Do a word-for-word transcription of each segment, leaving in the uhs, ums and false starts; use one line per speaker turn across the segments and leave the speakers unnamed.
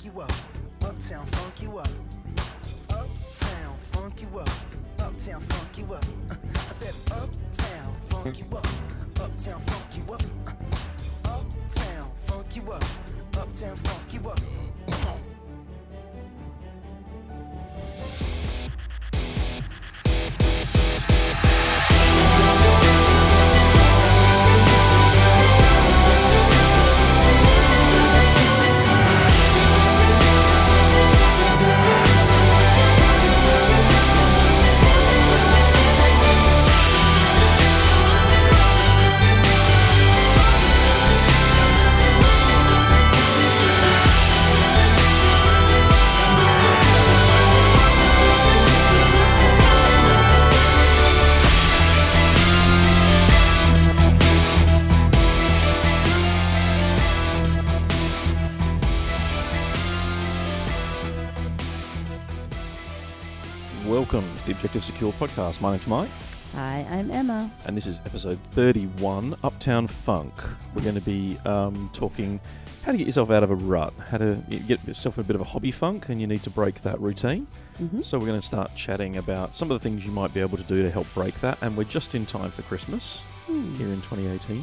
you up, uptown funk you up, uptown funk you up, uptown funk you up. Uh, I said uptown funk you up, uptown funk you up, uh, uptown funk you up, uptown funk you up. Come on.
Welcome to the Objective Secure podcast. My name's Mike.
Hi, I'm Emma.
And this is episode thirty-one, Uptown Funk. We're going to be um, talking how to get yourself out of a rut, how to get yourself in a bit of a hobby funk, and you need to break that routine.
Mm-hmm.
So we're going to start chatting about some of the things you might be able to do to help break that. And we're just in time for Christmas
Mm.
here in twenty eighteen.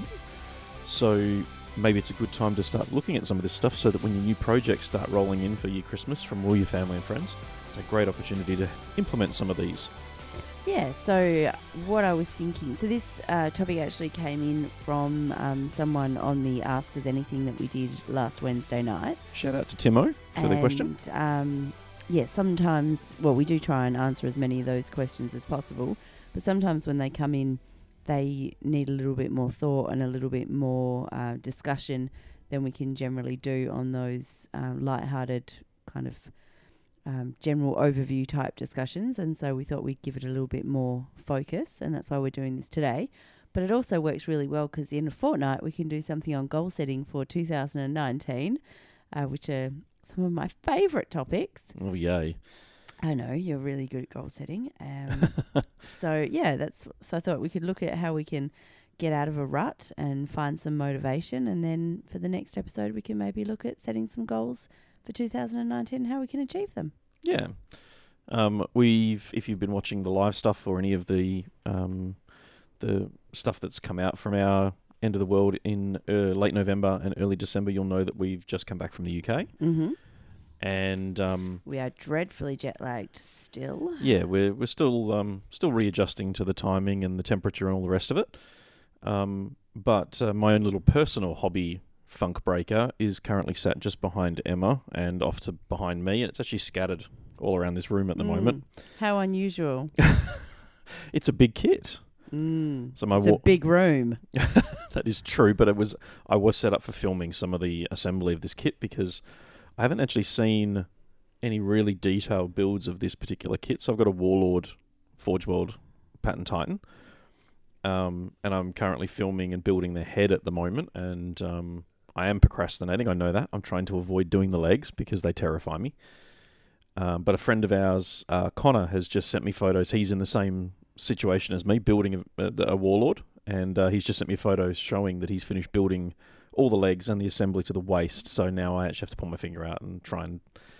So maybe it's a good time to start looking at some of this stuff so that when your new projects start rolling in for your Christmas from all your family and friends, it's a great opportunity to implement some of these.
Yeah, so what I was thinking, so this uh, topic actually came in from um, someone on the Ask Us Anything that we did last Wednesday night.
Shout out to Timo for
and,
the question.
Um, yeah, sometimes, well, we do try and answer as many of those questions as possible, but sometimes when they come in, they need a little bit more thought and a little bit more uh, discussion than we can generally do on those um, lighthearted kind of um, general overview type discussions. And so we thought we'd give it a little bit more focus, and that's why we're doing this today. But it also works really well because in a fortnight we can do something on goal setting for two thousand nineteen, uh, which are some of my favourite topics.
Oh, yay.
I know, you're really good at goal setting. Um, so, yeah, that's so I thought we could look at how we can get out of a rut and find some motivation. And then for the next episode, we can maybe look at setting some goals for two thousand nineteen and how we can achieve them.
Yeah. Um, we've, if you've been watching the live stuff or any of the um, the stuff that's come out from our End of the World in uh, late November and early December, you'll know that we've just come back from the U K.
Mm-hmm.
And um,
we are dreadfully jet lagged still.
Yeah, we're we're still um, still readjusting to the timing and the temperature and all the rest of it. Um, but uh, my own little personal hobby funk breaker is currently sat just behind Emma and off to behind me, and it's actually scattered all around this room at the
Mm.
moment.
How unusual.
It's a big kit.
Mm.
So my
it's
wa-
a big room.
That is true, but it was I was set up for filming some of the assembly of this kit because I haven't actually seen any really detailed builds of this particular kit. So I've got a Warlord Forge World Pattern Titan, um, and I'm currently filming and building the head at the moment, and um, I am procrastinating, I know that. I'm trying to avoid doing the legs because they terrify me. Um, but a friend of ours, uh, Connor, has just sent me photos. He's in the same situation as me, building a, a Warlord, and uh, he's just sent me photos showing that he's finished building all the legs and the assembly to the waist. So now I actually have to pull my finger out and try and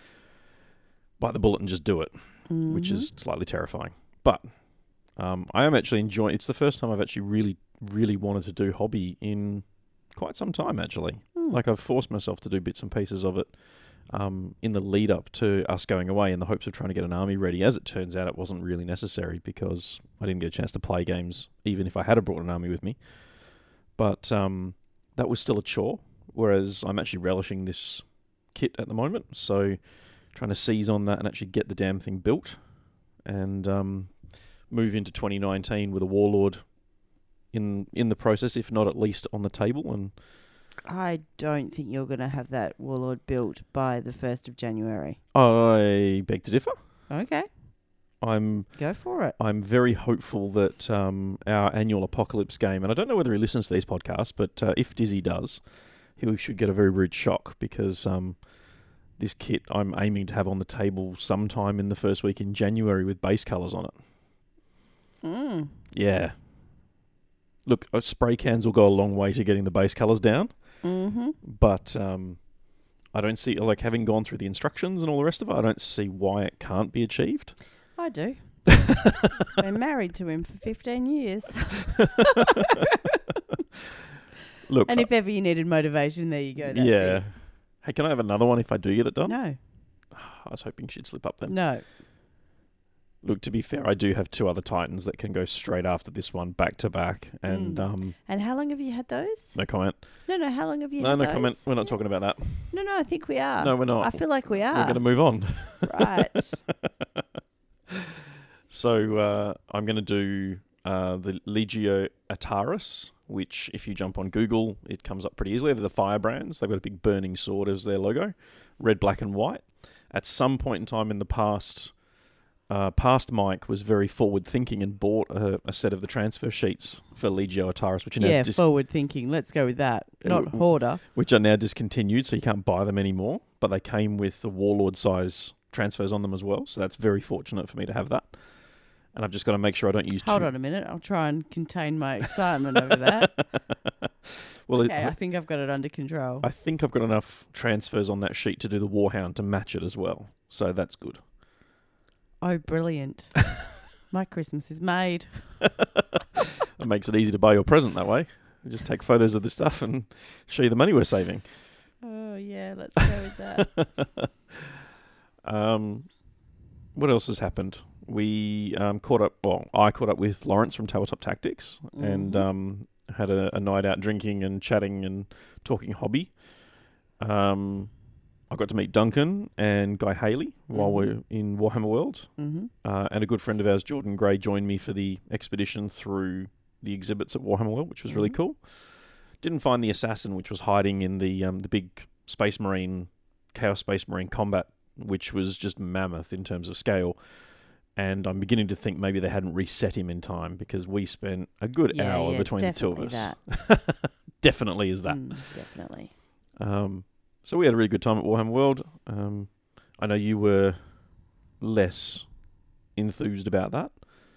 bite the bullet and just do it,
Mm-hmm.
which is slightly terrifying. But um, I am actually enjoying. It's the first time I've actually really, really wanted to do hobby in quite some time. Actually,
Mm.
like I've forced myself to do bits and pieces of it um, in the lead up to us going away, in the hopes of trying to get an army ready. As it turns out, it wasn't really necessary because I didn't get a chance to play games, even if I had brought an army with me. But um, that was still a chore, whereas I'm actually relishing this kit at the moment. So trying to seize on that and actually get the damn thing built and um, move into twenty nineteen with a Warlord in in the process, if not at least on the table. And
I don't think you're going to have that Warlord built by the first of January.
I beg to differ.
Okay,
I'm
go for it.
I'm very hopeful that um, our annual Apocalypse game, and I don't know whether he listens to these podcasts, but uh, if Dizzy does, he should get a very rude shock because um, this kit I'm aiming to have on the table sometime in the first week in January with base colours on it.
Mm.
Yeah. Look, uh, spray cans will go a long way to getting the base colours down,
Mm-hmm.
but um, I don't see, like, having gone through the instructions and all the rest of it, I don't see why it can't be achieved.
I do. Been married to him for fifteen years.
Look,
And if ever you needed motivation, there you go. That's
yeah.
it.
Hey, can I have another one if I do get it done?
No,
I was hoping she'd slip up then.
no.
Look, to be fair, I do have two other Titans that can go straight after this one, back to back, and
Mm.
um,
And how long have you had those?
no comment.
No, no. How long have you
No,
had
no
those?
comment. We're not talking about that.
No, no. I think we are.
No, we're not.
I feel like we
We're
are.
going to move on.
Right.
So uh, I'm going to do uh, the Legio Ataris, which if you jump on Google, it comes up pretty easily. They're the Firebrands. They've got a big burning sword as their logo, red, black, and white. At some point in time in the past, uh, past Mike was very forward-thinking and bought a, a set of the transfer sheets for Legio Ataris, which are now
yeah,
dis-
forward thinking. Let's go with that.
Uh,
Not
w-
hoarder.
which are now discontinued, so you can't buy them anymore. But they came with the Warlord size transfers on them as well, so that's very fortunate for me to have that. And I've just got to make sure I don't use
Hold
too...
on a minute. I'll try and contain my excitement over that.
Well,
Okay,
it,
I think I've got it under control.
I think I've got enough transfers on that sheet to do the Warhound to match it as well. So that's good.
Oh, brilliant. My Christmas is made.
It makes it easy to buy your present that way. You just take photos of the stuff and show you the money we're saving.
Oh, yeah. Let's go with that.
Um, what else has happened? We um, caught up, well, I caught up with Lawrence from Tabletop Tactics and
Mhm.
um, had a, a night out drinking and chatting and talking hobby. Um, I got to meet Duncan and Guy Haley while
Mhm.
we're in Warhammer World.
Mm-hmm.
Uh, and a good friend of ours, Jordan Gray, joined me for the expedition through the exhibits at Warhammer World, which was really
Mhm.
cool. Didn't find the assassin, which was hiding in the um, the big Space Marine, Chaos Space Marine combat, which was just mammoth in terms of scale. And I'm beginning to think maybe they hadn't reset him in time because we spent a good
Yeah,
hour
yeah, it's
between the two of us.
definitely
Definitely is that.
Mm, definitely.
Um, so we had a really good time at Warhammer World. Um, I know you were less enthused about that.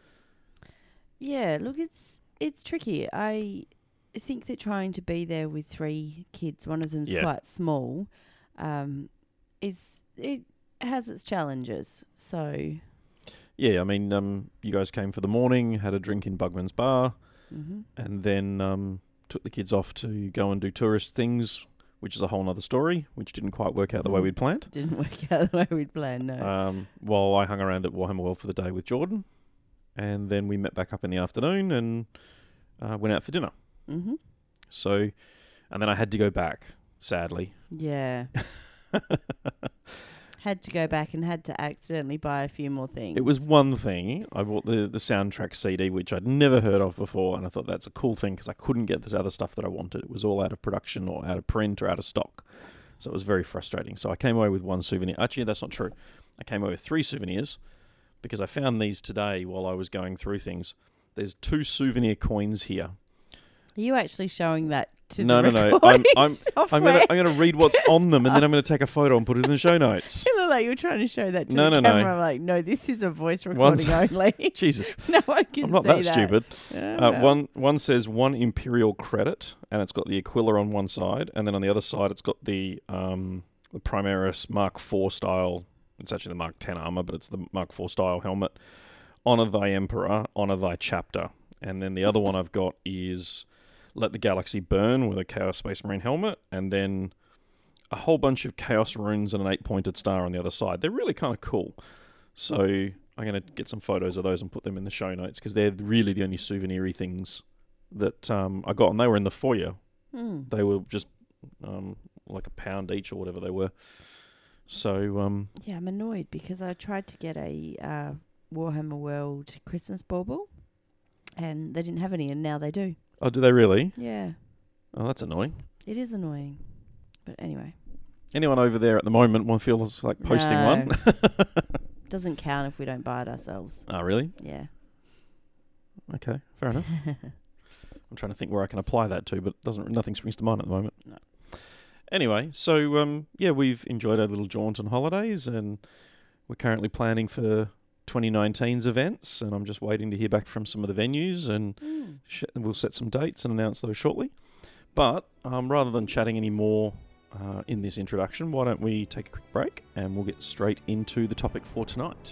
Yeah, look, it's it's tricky. I think that trying to be there with three kids, one of them's
Yeah.
quite small, um, is it has its challenges. So,
Yeah, I mean, um, you guys came for the morning, had a drink in Bugman's Bar,
mhm.
and then um, took the kids off to go and do tourist things, which is a whole other story, which didn't quite work out the way
Mhm.
we'd planned.
Didn't work out the way we'd planned. No.
Um, while I hung around at Warhammer World for the day with Jordan, and then we met back up in the afternoon and uh, went out for dinner.
mm-hmm.
So, and then I had to go back, sadly.
Yeah. Had to go back and had to accidentally buy a few more things.
It was one thing. I bought the, the soundtrack C D, which I'd never heard of before, and I thought that's a cool thing because I couldn't get this other stuff that I wanted. It was all out of production or out of print or out of stock. So it was very frustrating. So I came away with one souvenir. Actually, that's not true. I came away with three souvenirs because I found these today while I was going through things. There's two souvenir coins here.
Are you actually showing that to
No,
the
no, no. I'm,
recording
I'm,
software?
I'm gonna, I'm gonna read what's on them, and then I'm gonna take a photo and put it in the show notes.
You look like you were trying to show that to
No,
the
no, no.
camera. I'm like, no, this is a voice
One's-
recording only.
Jesus,
No one can
I'm not
see
that stupid.
Yeah,
Uh,
well.
one one says one Imperial credit, and it's got the Aquila on one side, and then on the other side it's got the um, the Primaris Mark four style. It's actually the Mark ten armor, but it's the Mark four style helmet. Honor thy Emperor, honor thy chapter, and then the other one I've got is Let the Galaxy Burn with a Chaos Space Marine helmet, and then a whole bunch of Chaos runes and an eight-pointed star on the other side. They're really kind of cool. So I'm going to get some photos of those and put them in the show notes because they're really the only souvenir-y things that um, I got, and they were in the foyer.
Hmm.
They were just um, like a pound each or whatever they were. So, um,
Yeah, I'm annoyed because I tried to get a uh, Warhammer World Christmas bauble and they didn't have any, and now they do.
oh, do they really?
Yeah,
Oh, that's annoying.
it is annoying. But anyway,
Anyone over there at the moment want feels like posting
No.
one?
doesn't count if we don't buy it ourselves.
Oh, really?
Yeah.
Okay, fair enough. I'm trying to think where I can apply that to, but doesn't nothing springs to mind at the moment.
No.
Anyway, so um, yeah, we've enjoyed our little jaunt and holidays, and we're currently planning for twenty nineteen's events, and I'm just waiting to hear back from some of the venues, and
Mm.
sh- we'll set some dates and announce those shortly. But um, rather than chatting any more uh, in this introduction, why don't we take a quick break and we'll get straight into the topic for tonight.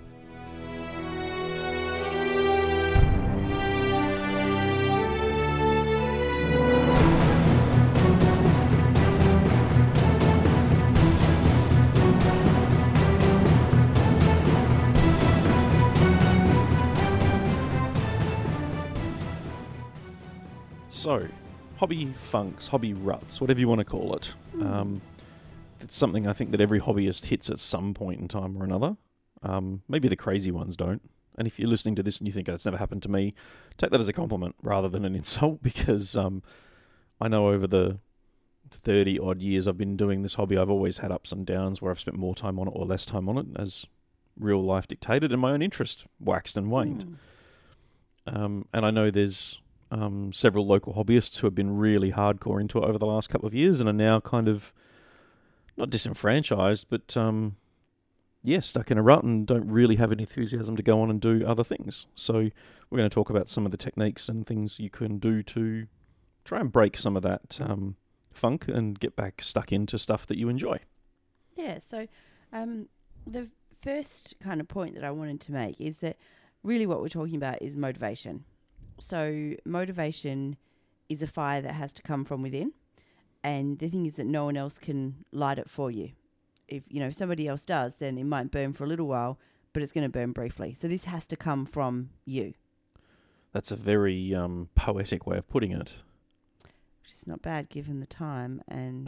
So, hobby funks, hobby ruts, whatever you want to call it.
Mm.
Um, it's something I think that every hobbyist hits at some point in time or another. Um, maybe the crazy ones don't. And if you're listening to this and you think, oh, it's never happened to me, take that as a compliment rather than an insult, because um, I know over the thirty-odd years I've been doing this hobby, I've always had ups and downs where I've spent more time on it or less time on it as real life dictated and my own interest waxed and waned.
Mm.
Um, and I know there's um, several local hobbyists who have been really hardcore into it over the last couple of years and are now kind of not disenfranchised, but um, yeah, stuck in a rut and don't really have any enthusiasm to go on and do other things. So we're going to talk about some of the techniques and things you can do to try and break some of that um, funk and get back stuck into stuff that you enjoy.
Yeah, so um, the first kind of point that I wanted to make is that really what we're talking about is motivation. So motivation is a fire that has to come from within. And the thing is that no one else can light it for you. If you know if somebody else does, then it might burn for a little while, but it's going to burn briefly. So this has to come from you.
That's a very um, poetic way of putting it.
Which is not bad given the time. And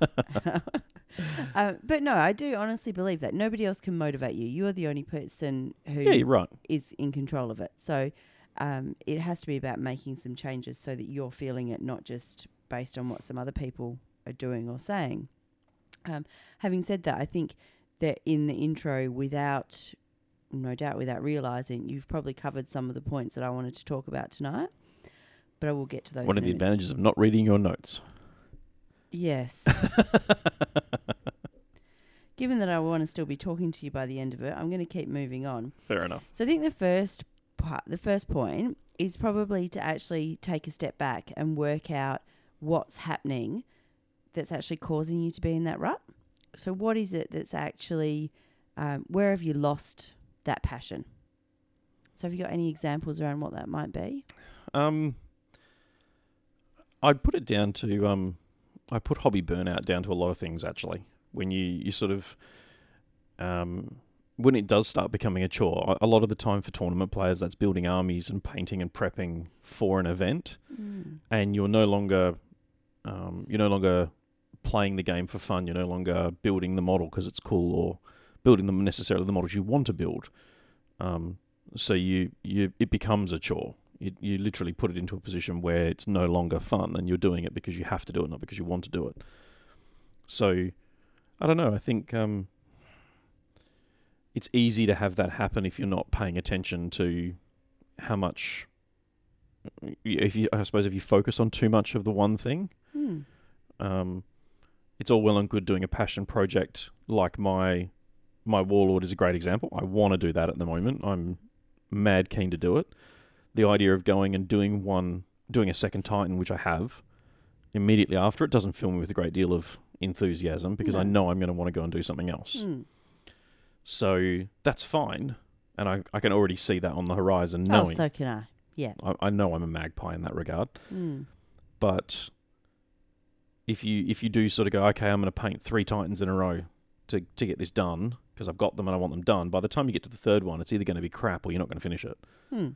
uh, but no, I do honestly believe that nobody else can motivate you. You are the only person who
Yeah, you're right.
is in control of it. So um, it has to be about making some changes so that you're feeling it, not just based on what some other people are doing or saying. Um, having said that, I think that in the intro, without, no doubt without realising, you've probably covered some of the points that I wanted to talk about tonight, but I will get to those.
One
in
of the
a minute.
advantages of not reading your notes.
Yes. Given that I want to still be talking to you by the end of it, I'm going to keep moving on.
Fair enough.
So I think the first part, the first point is probably to actually take a step back and work out what's happening that's actually causing you to be in that rut. So what is it that's actually, um, where have you lost that passion? So have you got any examples around what that might be?
Um, I'd put it down to, um, I put hobby burnout down to a lot of things, actually. When you, you sort of, um, when it does start becoming a chore, a lot of the time for tournament players, that's building armies and painting and prepping for an event.
Mm.
And you're no longer, um, you're no longer playing the game for fun. You're no longer building the model because it's cool or building them necessarily the models you want to build. Um, so you, you, it becomes a chore. You, you literally put it into a position where it's no longer fun and you're doing it because you have to do it, not because you want to do it. So, I don't know. I think um, it's easy to have that happen if you're not paying attention to how much. If you, I suppose, if you focus on too much of the one thing,
Mm.
um, it's all well and good doing a passion project like my my Warlord is a great example. I want to do that at the moment. I'm mad keen to do it. The idea of going and doing one, doing a second Titan, which I have, immediately after it doesn't fill me with a great deal of enthusiasm because
No.
I know I'm going to want to go and do something else.
Mm.
So that's fine. And I, I can already see that on the horizon
Oh,
knowing.
so can I. Yeah.
I, I know I'm a magpie in that regard.
Mm.
But if you if you do sort of go, okay, I'm going to paint three Titans in a row to, to get this done because I've got them and I want them done, by the time you get to the third one, it's either going to be crap or you're not going to finish it.
Hmm.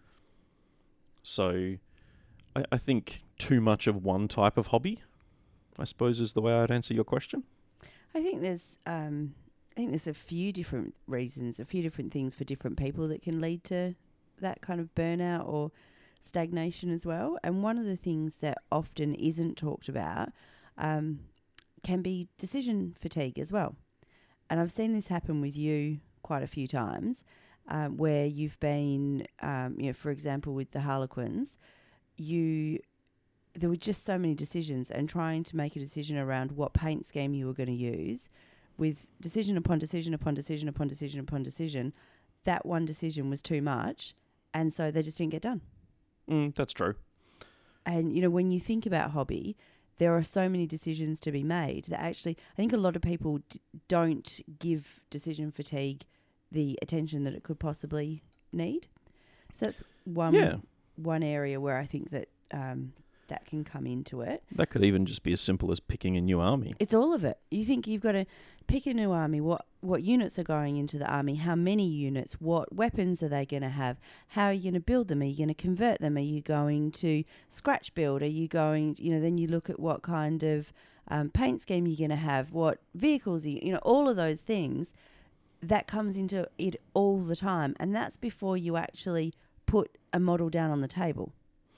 So I, I think too much of one type of hobby, I suppose, is the way I'd answer your question.
I think there's um, I think there's a few different reasons, a few different things for different people that can lead to that kind of burnout or stagnation as well. And one of the things that often isn't talked about um, can be decision fatigue as well. And I've seen this happen with you quite a few times, um, where you've been, um, you know, for example, with the Harlequins, you there were just so many decisions, and trying to make a decision around what paint scheme you were going to use, with decision upon decision upon decision upon decision upon decision, that one decision was too much, and so they just didn't get done.
Mm, that's true.
And, you know, when you think about hobby, there are so many decisions to be made that actually I think a lot of people d- don't give decision fatigue the attention that it could possibly need. So that's one
Yeah.
one area where I think that um, that can come into it.
That could even just be as simple as picking a new army.
It's all of it. You think you've got to pick a new army, what what units are going into the army, how many units, what weapons are they going to have, how are you going to build them, are you going to convert them, are you going to scratch build, are you going, you know, then you look at what kind of um, paint scheme you're going to have, what vehicles, you, you know, all of those things, that comes into it all the time. And that's before you actually put a model down on the table.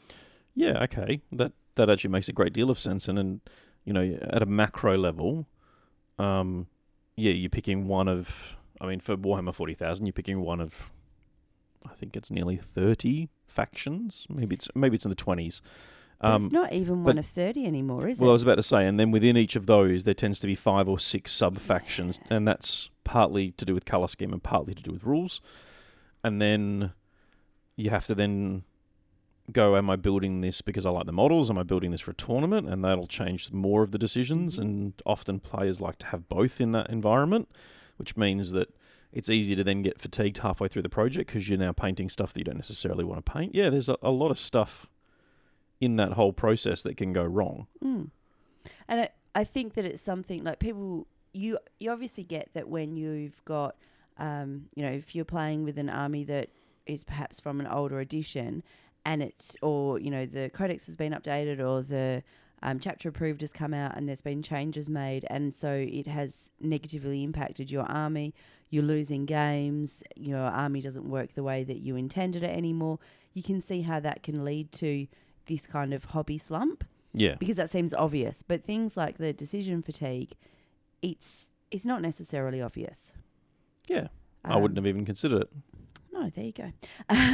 Yeah, okay. That that actually makes a great deal of sense. And, and you know, at a macro level, um, yeah, you're picking one of, I mean, for Warhammer forty thousand, you're picking one of, I think it's nearly thirty factions. Maybe it's maybe it's in the twenties.
But
Um,
it's not even one of thirty anymore, is
well, I
it?
was about to say, and then within each of those, there tends to be five or six sub-factions, and that's partly to do with colour scheme and partly to do with rules. And then you have to then go, am I building this because I like the models? Am I building this for a tournament? And that'll change more of the decisions,
Mhm.
and often players like to have both in that environment, which means that it's easy to then get fatigued halfway through the project because you're now painting stuff that you don't necessarily want to paint. Yeah, there's a, a lot of stuff in that whole process that can go wrong.
Mm. And I, I think that it's something like people, you you obviously get that when you've got, um, you know, if you're playing with an army that is perhaps from an older edition and it's, or, you know, the codex has been updated or the um, chapter approved has come out and there's been changes made and so it has negatively impacted your army, you're losing games, your army doesn't work the way that you intended it anymore, you can see how that can lead to this kind of hobby slump.
Yeah.
Because that seems obvious. But things like the decision fatigue, it's it's not necessarily obvious.
Yeah. I
Um,
wouldn't have even considered it.
No, there you go.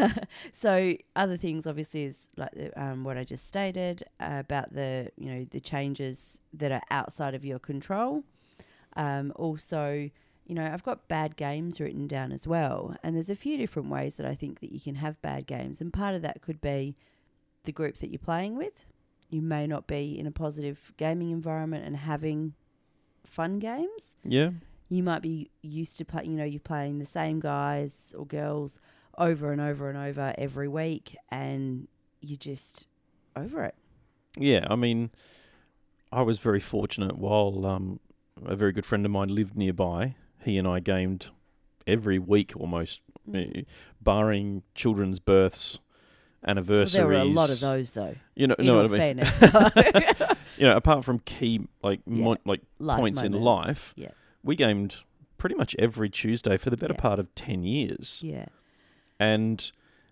So other things obviously is like the, um, what I just stated uh, about the, you know, the changes that are outside of your control. Um, also, you know, I've got bad games written down as well. And there's a few different ways that I think that you can have bad games. And part of that could be the group that you're playing with. You may not be in a positive gaming environment and having fun games.
Yeah.
You might be used to play, you know, you're playing the same guys or girls over and over and over every week and you're just over it.
Yeah, I mean, I was very fortunate while um, a very good friend of mine lived nearby. He and I gamed every week almost,
Mm.
eh, barring children's births,
Well,
anniversaries.
there were a lot of those though.
You know,
In
no,
all
I mean,
fairness, so.
you know, apart from key like
Yeah.
mo- like
Life
points in
moments.
life,
Yeah,
we gamed pretty much every Tuesday for the better
Yeah.
part of ten years.
yeah,
And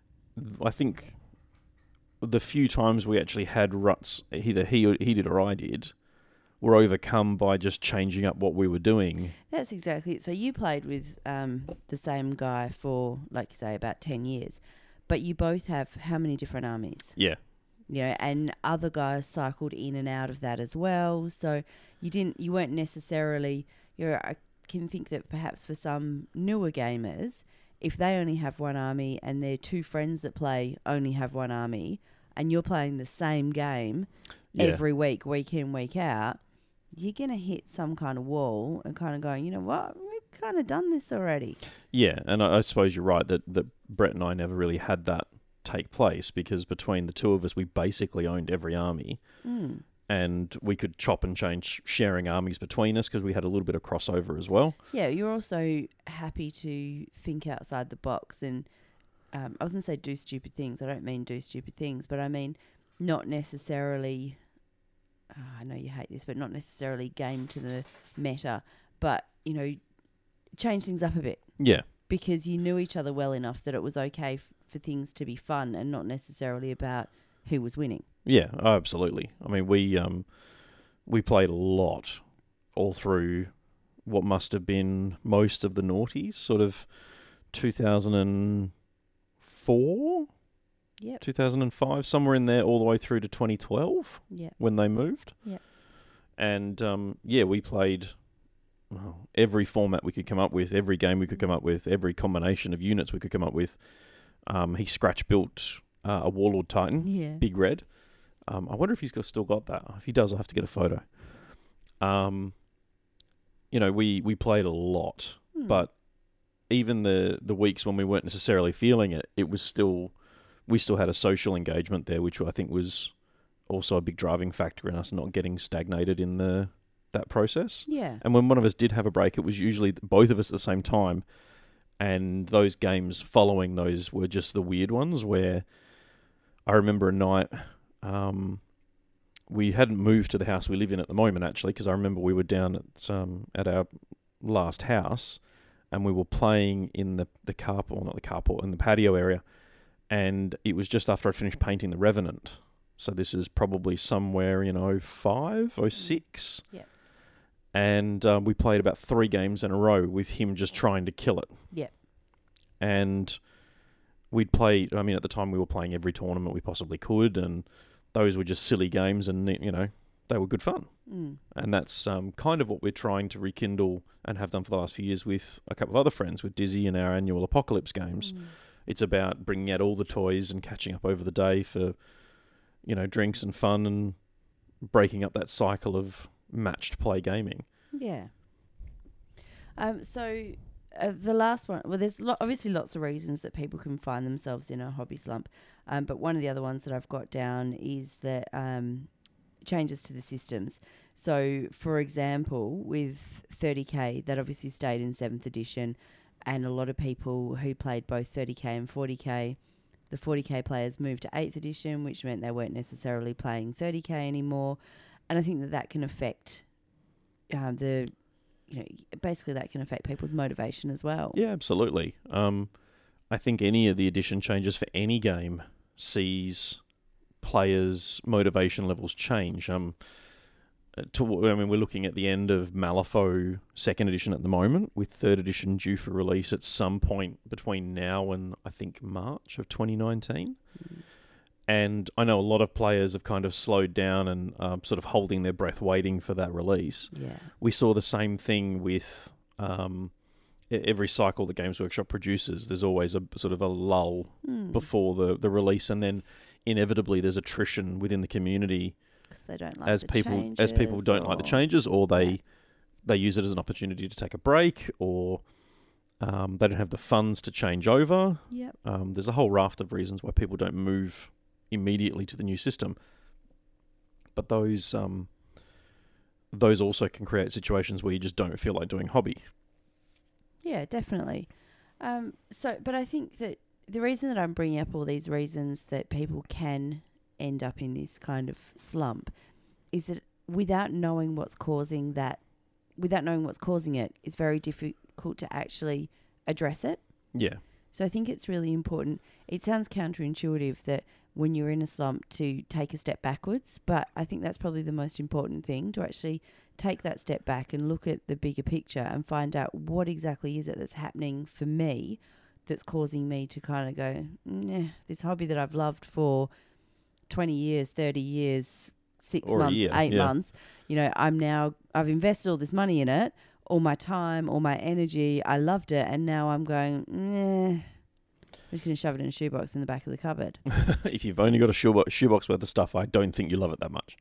I think the few times we actually had ruts, either he or, he did or I did, were overcome by just changing up what we were doing.
that's exactly it. So you played with um, the same guy for, like you say, about ten years, but you both have how many different armies?
Yeah.
You know, and other guys cycled in and out of that as well. So you didn't, you weren't necessarily, you're, I can think that perhaps for some newer gamers, if they only have one army and their two friends that play only have one army and you're playing the same game
Yeah.
every week, week in, week out, you're going to hit some kind of wall and kind of going, you know what, we've kind of done this already.
Yeah, and I, I suppose you're right that, that Brett and I never really had that take place because between the two of us, we basically owned every army.
Mm.
And we could chop and change sharing armies between us because we had a little bit of crossover as well.
Yeah, you're also happy to think outside the box and um, I was going to say do stupid things. I don't mean do stupid things, but I mean not necessarily, oh, I know you hate this, but not necessarily game to the meta, but, you know, change things up a bit
Yeah.
because you knew each other well enough that it was okay f- for things to be fun and not necessarily about who was winning.
Yeah, oh, absolutely. I mean, we um, we played a lot all through what must have been most of the noughties, sort of two thousand four,
Yep.
two thousand five, somewhere in there, all the way through to twenty twelve
Yeah.
when they moved.
Yeah.
And um, yeah, we played well, every format we could come up with, every game we could come up with, every combination of units we could come up with. Um, he scratch built uh, a Warlord Titan,
Yeah.
Big Red. Um, I wonder if he's got, still got that. If he does, I'll have to get a photo. Um, you know, we, we played a lot,
Hmm.
but even the, the weeks when we weren't necessarily feeling it, it was still, we still had a social engagement there, which I think was also a big driving factor in us not getting stagnated in the that process.
Yeah.
And when one of us did have a break, it was usually both of us at the same time. And those games following those were just the weird ones where I remember a night, um, we hadn't moved to the house we live in at the moment, actually, because I remember we were down at um, at our last house and we were playing in the, the carport, not the carport, in the patio area. And it was just after I'd finished painting The Revenant. So this is probably somewhere in oh five, oh six.
Yeah.
And um, we played about three games in a row with him just trying to kill it.
Yeah.
And we'd play, I mean, at the time we were playing every tournament we possibly could, and those were just silly games and, you know, they were good fun.
Mm.
And that's um, kind of what we're trying to rekindle and have done for the last few years with a couple of other friends, with Dizzy and our annual Apocalypse games.
Mm.
It's about bringing out all the toys and catching up over the day for, you know, drinks and fun and breaking up that cycle of matched play gaming.
Yeah. Um. So uh, the last one. Well, there's lo- obviously lots of reasons that people can find themselves in a hobby slump. Um. But one of the other ones that I've got down is that um, changes to the systems. So, for example, with thirty K, that obviously stayed in seventh edition, and a lot of people who played both thirty K and forty K. The forty K players moved to eighth edition, which meant they weren't necessarily playing thirty K anymore. And I think that that can affect uh, the, you know, basically that can affect people's motivation as well.
Yeah, absolutely. Um, I think any of the edition changes for any game sees players' motivation levels change. Um, to, I mean, we're looking at the end of Malifaux second edition at the moment, with third edition due for release at some point between now and I think March of twenty nineteen.
Mm.
And I know a lot of players have kind of slowed down and um, sort of holding their breath waiting for that release.
Yeah.
We saw the same thing with um, e- every cycle that Games Workshop produces. There's always a sort of a lull
Mm.
before the, the release, and then inevitably there's attrition within the community
'Cause they don't like
as
the
people as people
changes
don't like the
or-
changes, or they
Yeah.
they use it as an opportunity to take a break, or um, they don't have the funds to change over.
Yep.
Um, there's a whole raft of reasons why people don't move immediately to the new system. But those um, those also can create situations where you just don't feel like doing hobby.
Yeah, definitely. Um, so, but I think that the reason that I'm bringing up all these reasons that people can end up in this kind of slump is that without knowing what's causing that, without knowing what's causing it, it's very difficult to actually address it.
Yeah.
So I think it's really important. It sounds counterintuitive that when you're in a slump to take a step backwards, but I think that's probably the most important thing, to actually take that step back and look at the bigger picture and find out what exactly is it that's happening for me that's causing me to kind of go, nah, this hobby that I've loved for twenty years, thirty years, six
Or a
months,
year,
eight
yeah.
months, you know, I'm now, I've invested all this money in it, all my time, all my energy, I loved it, and now I'm going, nah, I'm just going to shove it in a shoebox in the back of the cupboard.
If you've only got a shoebox, shoebox worth of stuff, I don't think you love it that much.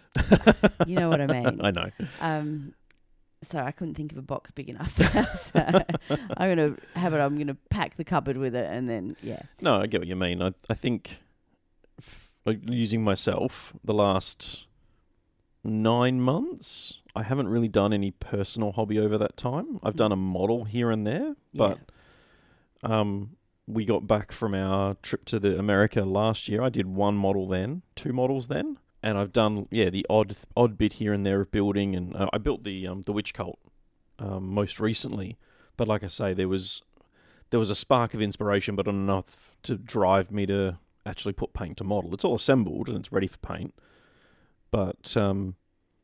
You know what I mean?
I know.
Um, sorry, I couldn't think of a box big enough. So I'm going to have it, I'm going to pack the cupboard with it, and then, yeah.
No, I get what you mean. I I think f- like using myself, the last nine months, I haven't really done any personal hobby over that time. I've done a model here and there, but um, we got back from our trip to the America last year. I did one model then, two models then, and I've done yeah the odd odd bit here and there of building, and uh, I built the um, the witch cult um, most recently. But like I say, there was there was a spark of inspiration, but not enough to drive me to actually put paint to model. It's all assembled and it's ready for paint, but um,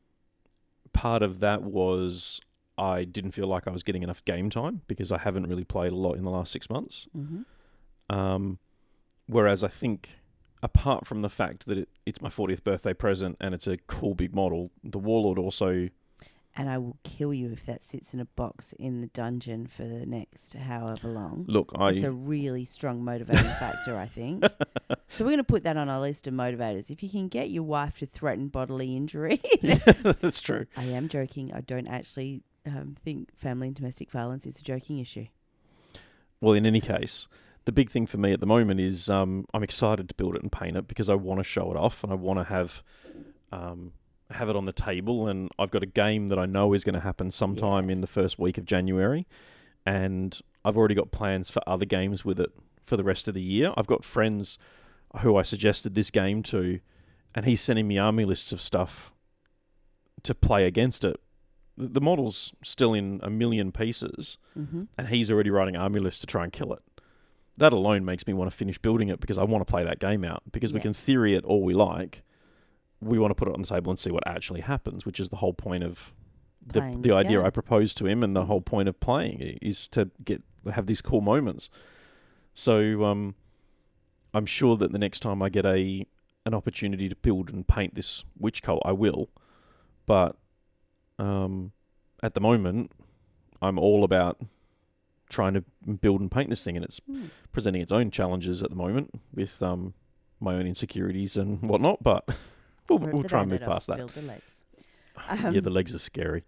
part of that was I didn't feel like I was getting enough game time because I haven't really played a lot in the last six months.
Mm-hmm.
Um, whereas I think, apart from the fact that it, it's my fortieth birthday present and it's a cool big model, the Warlord also
and I will kill you if that sits in a box in the dungeon for the next however long.
Look, I
It's a really strong motivating factor, I think. So we're going to put that on our list of motivators. If you can get your wife to threaten bodily injury.
that's true.
I am joking. I don't actually um, think family and domestic violence is a joking issue.
Well, in any case, the big thing for me at the moment is um, I'm excited to build it and paint it because I want to show it off and I want to have um, have it on the table. And I've got a game that I know is going to happen sometime
Yeah.
in the first week of January, and I've already got plans for other games with it for the rest of the year. I've got friends who I suggested this game to, and he's sending me army lists of stuff to play against it. The model's still in a million pieces,
Mm-hmm.
and he's already writing army lists to try and kill it. That alone makes me want to finish building it because I want to play that game out. Because we
Yeah.
can theory it all we like, we want to put it on the table and see what actually happens, which is the whole point of the
Playing
the
this
idea
game.
I proposed to him, and the whole point of playing i- is to get have these cool moments. So um, I'm sure that the next time I get a an opportunity to build and paint this witch cult, I will. But um, at the moment, I'm all about trying to build and paint this thing, and it's
Mm.
presenting its own challenges at the moment with um, my own insecurities and whatnot. But we'll,
Rip
we'll
the
try and move
Band-Aid off,
past that.
build the legs.
yeah,
Um,
the legs are scary.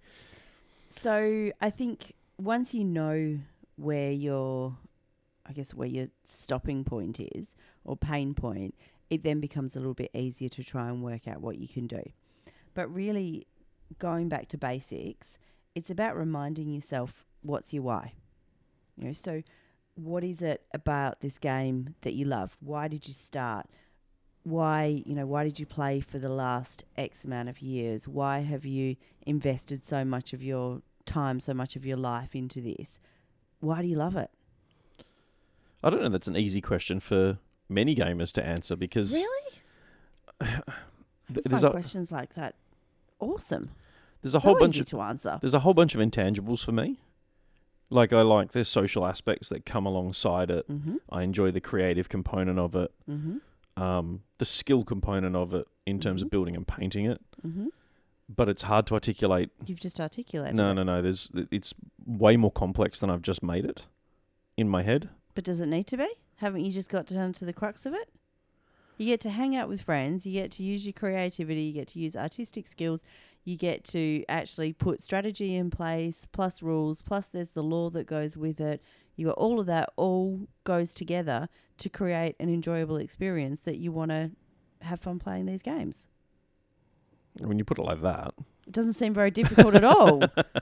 So I think once you know where your, I guess where your stopping point is or pain point, it then becomes a little bit easier to try and work out what you can do. But really, going back to basics, it's about reminding yourself what's your why. You know, so what is it about this game that you love? Why did you start? Why, you know, why did you play for the last X amount of years? Why have you invested so much of your time, so much of your life into this? Why do you love it?
I don't know. That's an easy question for many gamers to answer because
Really? I
th-
find
there's a
questions like that awesome.
there's a
so
whole bunch
easy
of
to answer.
there's a whole bunch of intangibles for me. Like I like the social aspects that come alongside it.
Mm-hmm.
I enjoy the creative component of it,
Mm-hmm.
um, the skill component of it in terms
Mhm.
of building and painting it.
Mm-hmm.
But it's hard to articulate.
You've just articulated
No,
it.
no, no. There's it's way more complex than I've just made it in my head.
But does it need to be? Haven't you just got down to the crux of it? You get to hang out with friends. You get to use your creativity. You get to use artistic skills. You get to actually put strategy in place, plus rules, plus there's the law that goes with it. You got all of that all goes together to create an enjoyable experience that you want to have fun playing these games.
When you put it like that,
It doesn't seem very difficult at all.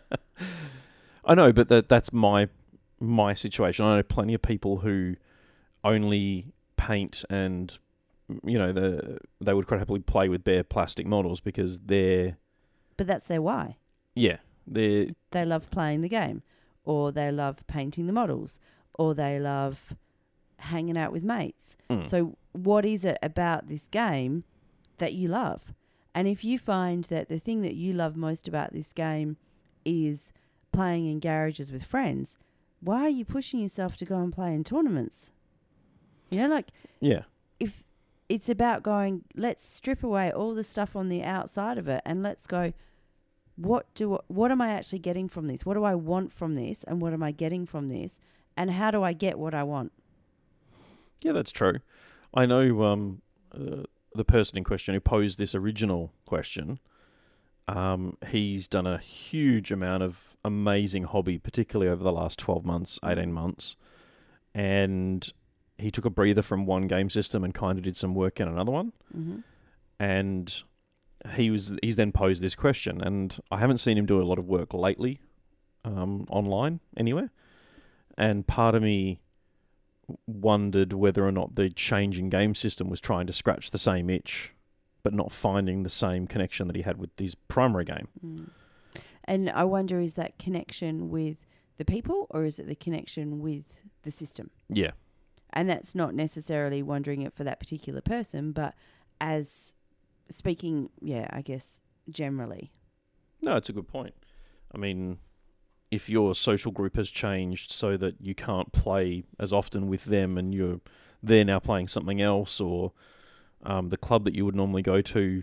I know, but that that's my my situation. I know plenty of people who only paint and you know the they would quite happily play with bare plastic models because they're
But that's their why.
yeah they're
They love playing the game, or they love painting the models, or they love hanging out with mates.
mm.
So what is it about this game that you love? And if you find that the thing that you love most about this game is playing in garages with friends, why are you pushing yourself to go and play in tournaments? You know, like
yeah.
if it's about going, let's strip away all the stuff on the outside of it and let's go, what do what am I actually getting from this? What do I want from this? And what am I getting from this? And how do I get what I want?
Yeah, that's true. I know um, uh, the person in question who posed this original question, um, he's done a huge amount of amazing hobby, particularly over the last twelve months, eighteen months. And he took a breather from one game system and kind of did some work in another one.
Mm-hmm.
And he was he's then posed this question. And I haven't seen him do a lot of work lately um, online anywhere. And part of me wondered whether or not the changing game system was trying to scratch the same itch, but not finding the same connection that he had with his primary game.
Mm. And I wonder, is that connection with the people or is it the connection with the system?
Yeah.
And that's not necessarily wondering it for that particular person, but as speaking, yeah, I guess generally.
No, it's a good point. I mean, if your social group has changed so that you can't play as often with them and you're they're now playing something else, or um, the club that you would normally go to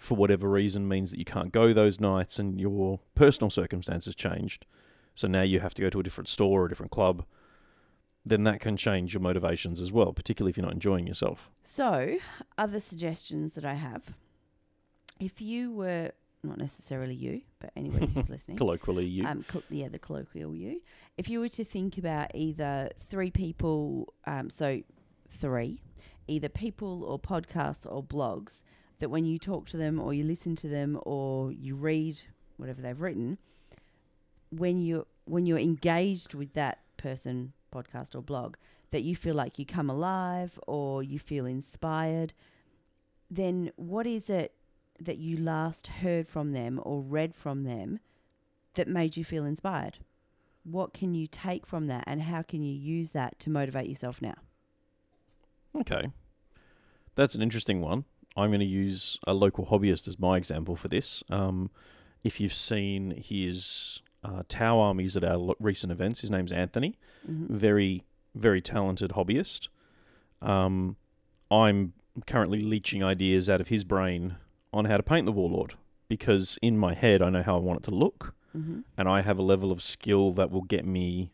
for whatever reason means that you can't go those nights and your personal circumstances changed, so now you have to go to a different store or a different club, then that can change your motivations as well, particularly if you're not enjoying yourself.
So, other suggestions that I have. If you were, not necessarily you, but anybody who's listening.
Colloquially, you.
Um, co- yeah, the colloquial you. If you were to think about either three people, um, so three, either people or podcasts or blogs, that when you talk to them or you listen to them or you read whatever they've written, when you when you're engaged with that person, podcast or blog, that you feel like you come alive or you feel inspired, then what is it that you last heard from them or read from them that made you feel inspired? What can you take from that, and how can you use that to motivate yourself now?
Okay. That's an interesting one. I'm going to use a local hobbyist as my example for this. Um, if you've seen his uh, Tau armies at our lo- recent events, his name's Anthony.
Mm-hmm.
Very, very talented hobbyist. Um, I'm currently leeching ideas out of his brain on how to paint the Warlord, because in my head I know how I want it to look,
Mm-hmm.
and I have a level of skill that will get me,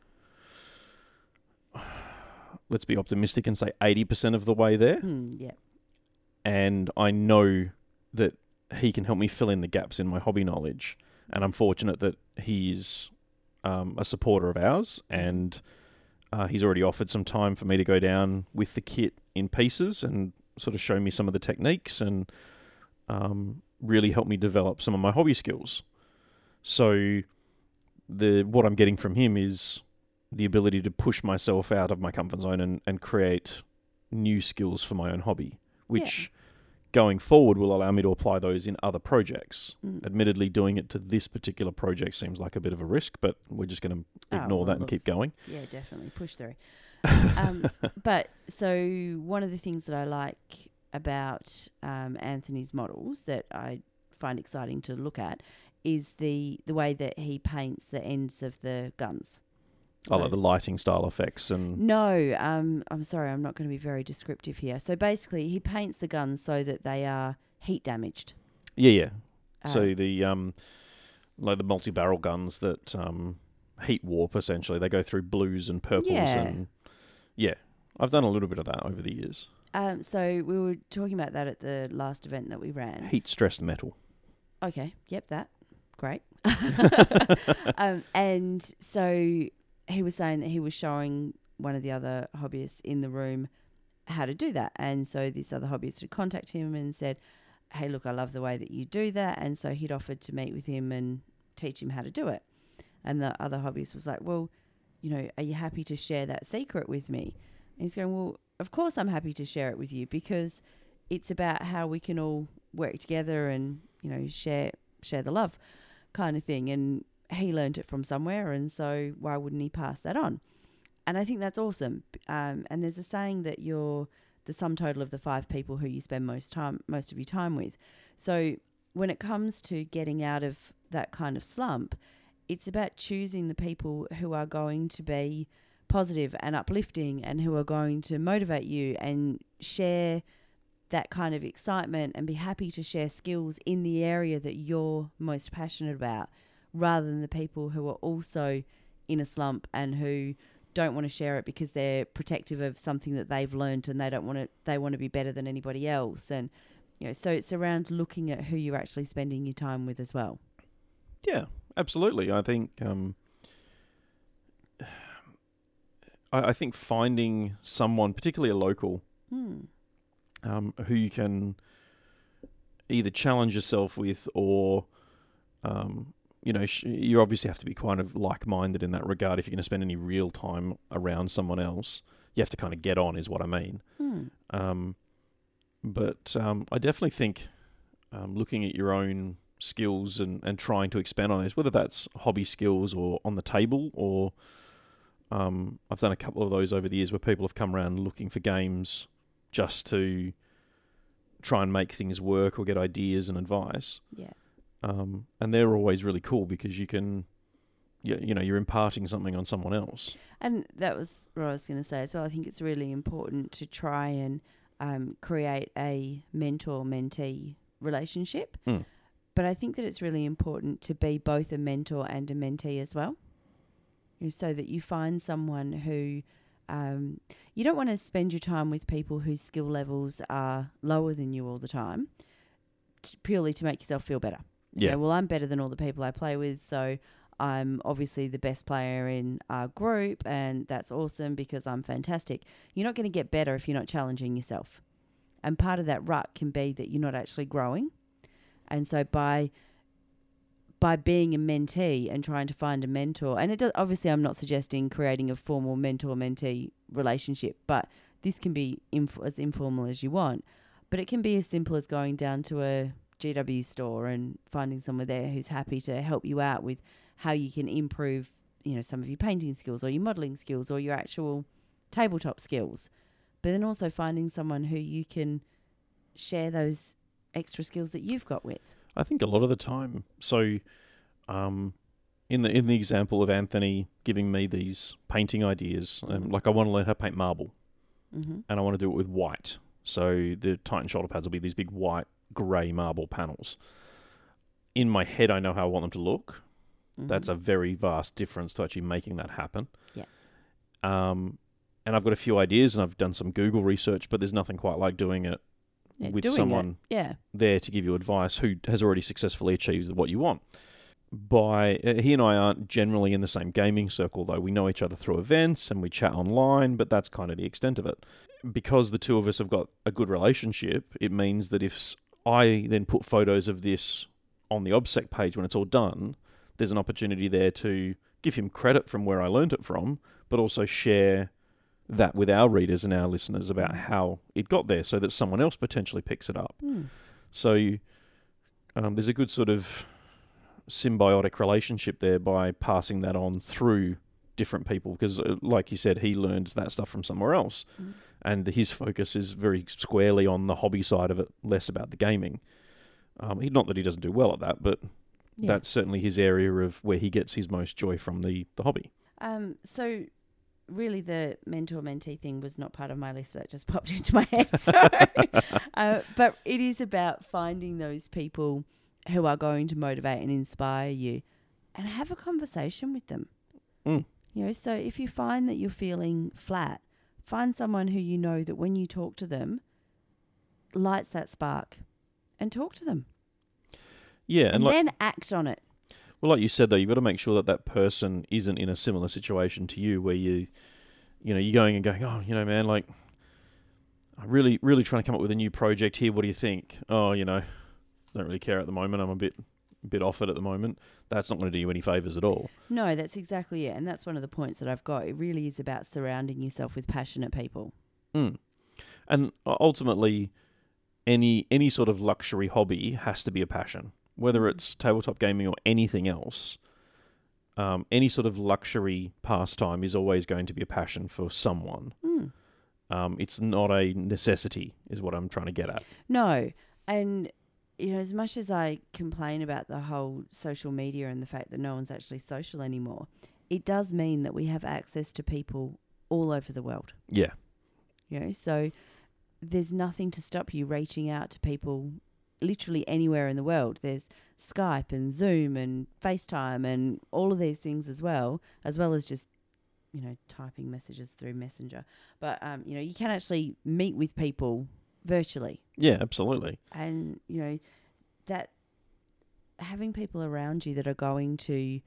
let's be optimistic and say eighty percent of the way there.
Mm, yeah.
And I know that he can help me fill in the gaps in my hobby knowledge. And I'm fortunate that he's um, a supporter of ours, and uh, he's already offered some time for me to go down with the kit in pieces and sort of show me some of the techniques and um, really help me develop some of my hobby skills. So the what I'm getting from him is the ability to push myself out of my comfort zone and, and create new skills for my own hobby, which
Yeah.
going forward will allow me to apply those in other projects.
Mm.
Admittedly, doing it to this particular project seems like a bit of a risk, but we're just going to
Oh,
ignore
well,
that and
look.
keep going.
Yeah, definitely. Push through. um, but so one of the things that I like about um, Anthony's models that I find exciting to look at is the, the way that he paints the ends of the guns.
I like the lighting style effects and
No, um, I'm sorry, I'm not going to be very descriptive here. So basically, he paints the guns so that they are heat damaged.
yeah, yeah.
Uh,
So the um, like the multi-barrel guns that um, heat warp essentially. They go through blues and purples
Yeah.
and yeah. I've done a little bit of that over the years.
Um, so we were talking about that at the last event that we ran.
Heat stressed metal.
Okay, yep, that. Great. um, and so he was saying that he was showing one of the other hobbyists in the room how to do that. And so this other hobbyist had contacted him and said, hey, look, I love the way that you do that. And so he'd offered to meet with him and teach him how to do it. And the other hobbyist was like, well, you know, are you happy to share that secret with me? And he's going, well, of course I'm happy to share it with you, because it's about how we can all work together and, you know, share share the love kind of thing. And he learned it from somewhere, and so why wouldn't he pass that on? And I think that's awesome. Um, and there's a saying that you're the sum total of the five people who you spend most time, most of your time with. So when it comes to getting out of that kind of slump, it's about choosing the people who are going to be positive and uplifting and who are going to motivate you and share that kind of excitement and be happy to share skills in the area that you're most passionate about, rather than the people who are also in a slump and who don't want to share it because they're protective of something that they've learned and they don't want to, they want to be better than anybody else. And, you know, so it's around looking at who you're actually spending your time with as well.
Yeah, absolutely. I think um, I, I think finding someone, particularly a local,
Hmm.
um, who you can either challenge yourself with or, um, you know, sh- you obviously have to be kind of like-minded in that regard. If you're going to spend any real time around someone else, you have to kind of get on, is what I mean.
Hmm.
Um, but um, I definitely think um, looking at your own skills and, and trying to expand on those, whether that's hobby skills or on the table, or um, I've done a couple of those over the years where people have come around looking for games just to try and make things work or get ideas and advice.
Yeah.
Um, and they're always really cool because you can, you, you know, you're imparting something on someone else.
And that was what I was going to say as well. I think it's really important to try and um, create a mentor-mentee relationship.
Mm.
But I think that it's really important to be both a mentor and a mentee as well, you know, so that you find someone who um, you don't want to spend your time with people whose skill levels are lower than you all the time, t- purely to make yourself feel better.
Yeah.
You know, well, I'm better than all the people I play with, so I'm obviously the best player in our group, and that's awesome because I'm fantastic. You're not going to get better if you're not challenging yourself. And part of that rut can be that you're not actually growing. And so by by being a mentee and trying to find a mentor, and it does, obviously I'm not suggesting creating a formal mentor-mentee relationship, but this can be inf- as informal as you want. But it can be as simple as going down to a G W store and finding someone there who's happy to help you out with how you can improve, you know, some of your painting skills or your modelling skills or your actual tabletop skills. But then also finding someone who you can share those extra skills that you've got with.
I think a lot of the time, so um, in the in the example of Anthony giving me these painting ideas, um,
Mhm.
like I want to learn how to paint marble,
Mm-hmm.
and I want to do it with white. So the Titan shoulder pads will be these big white, grey marble panels. In my head, I know how I want them to look.
Mm-hmm.
That's a very vast difference to actually making that happen.
Yeah.
Um, and I've got a few ideas, and I've done some Google research, but there's nothing quite like doing it
Yeah,
with
doing it.
someone
Yeah.
there to give you advice who has already successfully achieved what you want. By uh, he and I aren't generally in the same gaming circle, though. We know each other through events and we chat online, but that's kind of the extent of it. Because the two of us have got a good relationship, it means that if s- I then put photos of this on the OBSEC page when it's all done, there's an opportunity there to give him credit from where I learnt it from, but also share that with our readers and our listeners about how it got there so that someone else potentially picks it up.
Mm.
So um, there's a good sort of symbiotic relationship there by passing that on through different people because, uh, like you said, he learned that stuff from somewhere else.
Mm.
And his focus is very squarely on the hobby side of it, less about the gaming. Um, he, not that he doesn't do well at that, but
Yeah.
that's certainly his area of where he gets his most joy from the, the hobby.
Um, so really the mentor-mentee thing was not part of my list. That just popped into my head. Sorry. uh, but it is about finding those people who are going to motivate and inspire you and have a conversation with them.
Mm.
You know, so if you find that you're feeling flat, find someone who you know that when you talk to them lights that spark and talk to them.
Yeah,
And,
and like,
then act on it.
well, like you said, though, you've got to make sure that that person isn't in a similar situation to you where you, you know, you're going and going, oh, you know, man, like, I'm really, really trying to come up with a new project here. What do you think? Oh, you know, don't really care at the moment. I'm a bit, bit off it at the moment. That's not going to do you any favours at all.
No, that's exactly it. And that's one of the points that I've got. It really is about surrounding yourself with passionate people.
Mm. And ultimately, any any sort of luxury hobby has to be a passion. Whether it's tabletop gaming or anything else, um, any sort of luxury pastime is always going to be a passion for someone.
Mm.
Um, it's not a necessity, is what I'm trying to get at.
No. And, you know, as much as I complain about the whole social media and the fact that no one's actually social anymore, it does mean that we have access to people all over the world.
Yeah.
You know, so there's nothing to stop you reaching out to people literally anywhere in the world. There's Skype and Zoom and FaceTime and all of these things as well, as well as just, you know, typing messages through Messenger. But, um, you know, you can actually meet with people virtually.
Yeah, absolutely.
And, you know, that having people around you that are going to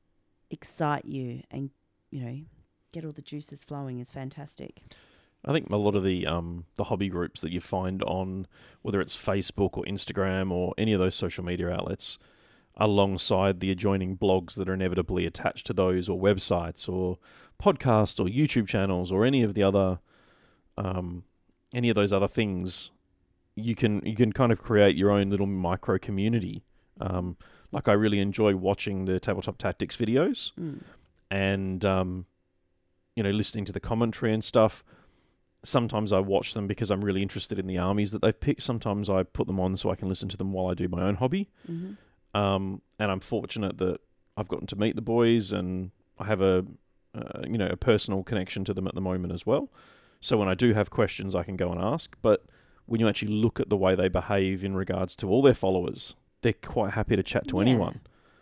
excite you and, you know, get all the juices flowing is fantastic.
I think a lot of the um, the hobby groups that you find on, whether it's Facebook or Instagram or any of those social media outlets, alongside the adjoining blogs that are inevitably attached to those, or websites or podcasts or YouTube channels or any of the other, um, any of those other things, you can you can kind of create your own little micro community. Um, like I really enjoy watching the Tabletop Tactics videos,
Mm.
and um, you know, listening to the commentary and stuff. Sometimes I watch them because I'm really interested in the armies that they've picked. Sometimes I put them on so I can listen to them while I do my own hobby.
Mm-hmm.
Um, and I'm fortunate that I've gotten to meet the boys, and I have a uh, you know a personal connection to them at the moment as well. So when I do have questions, I can go and ask. But when you actually look at the way they behave in regards to all their followers, they're quite happy to chat to
Yeah.
anyone.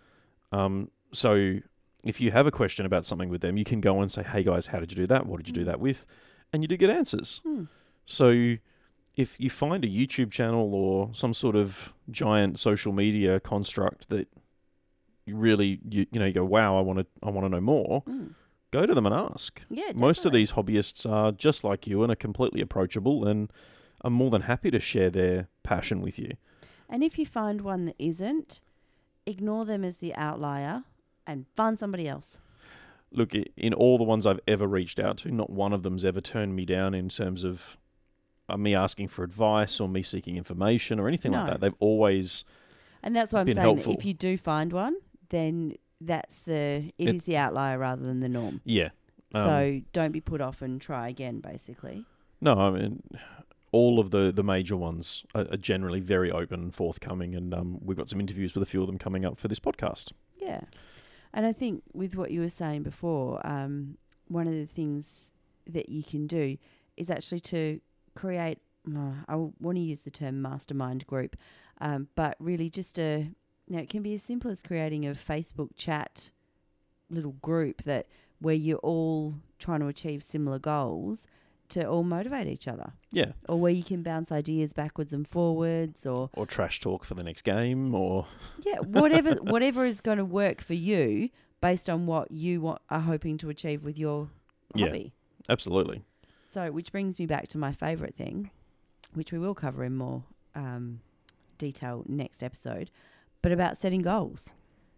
Um, so if you have a question about something with them, you can go and say, hey guys, how did you do that? What did you do
Mm.
that with? And you do get answers.
Hmm.
So if you find a YouTube channel or some sort of giant social media construct that you really, you, you know, you go, wow, I want to, I want to know more,
Mm.
go to them and ask.
Yeah,
Most of
definitely.
these hobbyists are just like you and are completely approachable and are more than happy to share their passion with you.
And if you find one that isn't, ignore them as the outlier and find somebody else.
Look, i- in all the ones I've ever reached out to, not one of them's ever turned me down in terms of uh, me asking for advice or me seeking information or anything like
No.
that. They've always,
And that's why I'm
Been
saying
helpful.
that if you do find one, then that's the it
It-
is the outlier rather than the norm.
yeah. Um,
So don't be put off and try again, basically.
No, I mean, all of the, the major ones are, are generally very open and forthcoming, and um, we've got some interviews with a few of them coming up for this podcast.
Yeah. And I think with what you were saying before, um, one of the things that you can do is actually to create, uh, I want to use the term mastermind group, um, but really just a, you know, it can be as simple as creating a Facebook chat little group that where you're all trying to achieve similar goals to all motivate each other,
Yeah.
or where you can bounce ideas backwards and forwards, or
Or trash talk for the next game, or
yeah, whatever whatever is going to work for you based on what you want, are hoping to achieve with your
Yeah.
hobby.
absolutely.
So, which brings me back to my favourite thing, which we will cover in more um, detail next episode, but about setting goals.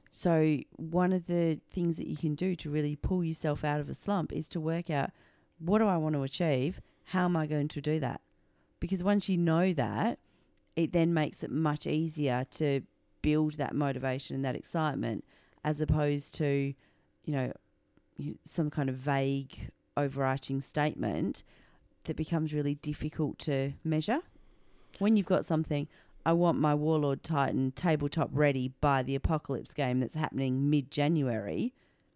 So, one of the things that you can do to really pull yourself out of a slump is to work out, what do I want to achieve? How am I going to do that? Because once you know that, it then makes it much easier to build that motivation and that excitement, as opposed to, you know, you- some kind of vague, overarching statement that becomes really difficult to measure. When you've got something, I want my Warlord Titan tabletop ready by the Apocalypse game that's happening mid-January,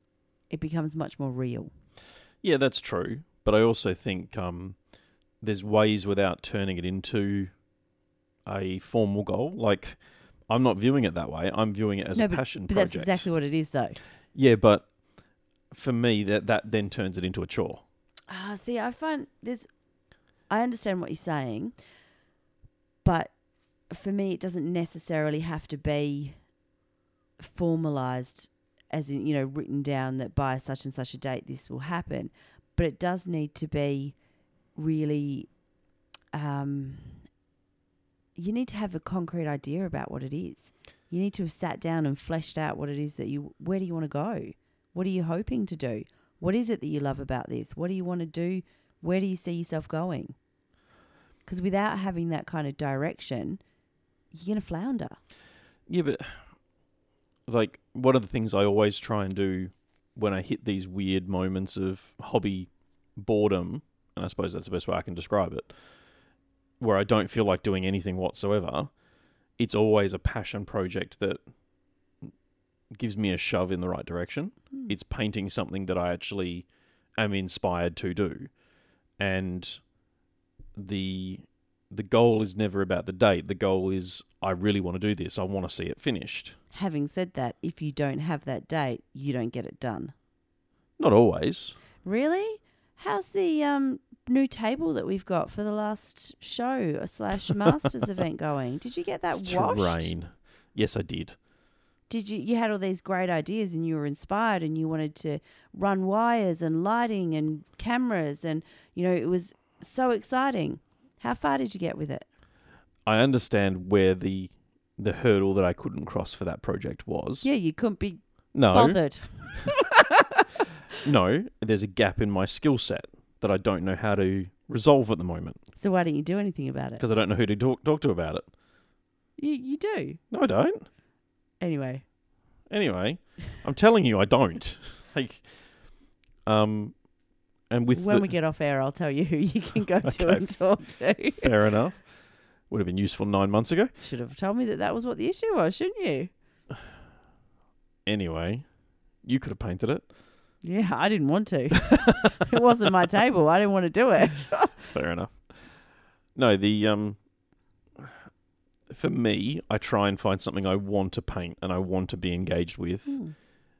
it becomes much more real.
Yeah, that's true. But I also think um, there's ways without turning it into a formal goal. Like, I'm not viewing it that way. I'm viewing it as
No,
a passion
But
project.
that's exactly what it is, though.
Yeah, but for me, that that then turns it into a chore.
Ah, see, I find there's, I understand what you're saying, but for me, it doesn't necessarily have to be formalized, as in, you know, written down that by such and such a date this will happen. But it does need to be really, um, you need to have a concrete idea about what it is. You need to have sat down and fleshed out what it is that you, where do you want to go? What are you hoping to do? What is it that you love about this? What do you want to do? Where do you see yourself going? Because without having that kind of direction, you're going to flounder.
Yeah, but like one of the things I always try and do when I hit these weird moments of hobby boredom, and I suppose that's the best way I can describe it, where I don't feel like doing anything whatsoever, it's always a passion project that gives me a shove in the right direction.
Mm.
It's painting something that I actually am inspired to do. And the the goal is never about the date. The goal is, I really want to do this. I want to see it finished.
Having said that, if you don't have that date, you don't get it done.
Not always.
Really? How's the um, new table that we've got for the last show slash masters event going? Did you get that
It's
washed?
terrain. Yes, I did.
Did you? You had all these great ideas and you were inspired and you wanted to run wires and lighting and cameras and, you know, it was so exciting. How far did you get with it?
I understand where the the hurdle that I couldn't cross for that project was.
Yeah, you couldn't be
No,
bothered.
no. There's a gap in my skill set that I don't know how to resolve at the moment
So why don't you do anything about it?
because I don't know who to talk, talk to about it.
You you do.
No, I don't.
Anyway.
Anyway, I'm telling you, I don't. Like, um, and with
when
the,
we get off air, I'll tell you who you can go to
Okay.
and talk to.
fair enough. Would have been useful nine months ago.
Should have told me that that was what the issue was, shouldn't you?
Anyway, you could have painted it.
Yeah, I didn't want to. It wasn't my table. I didn't want to do it.
Fair enough. No, the um, for me, I try and find something I want to paint and I want to be engaged with,
Mm.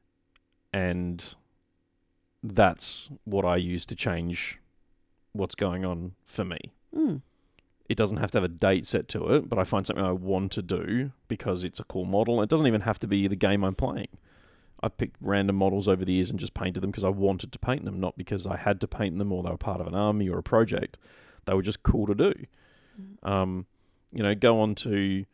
and that's what I use to change what's going on for me.
Mm.
It doesn't have to have a date set to it, but I find something I want to do because it's a cool model. It doesn't even have to be the game I'm playing. I've picked random models over the years and just painted them because I wanted to paint them, not because I had to paint them or they were part of an army or a project. They were just cool to do.
Mm.
Um, you know, go on to,